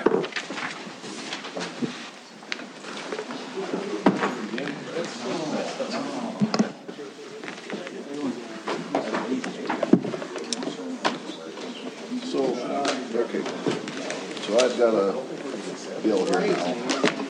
So, okay. So I've got a bill here now.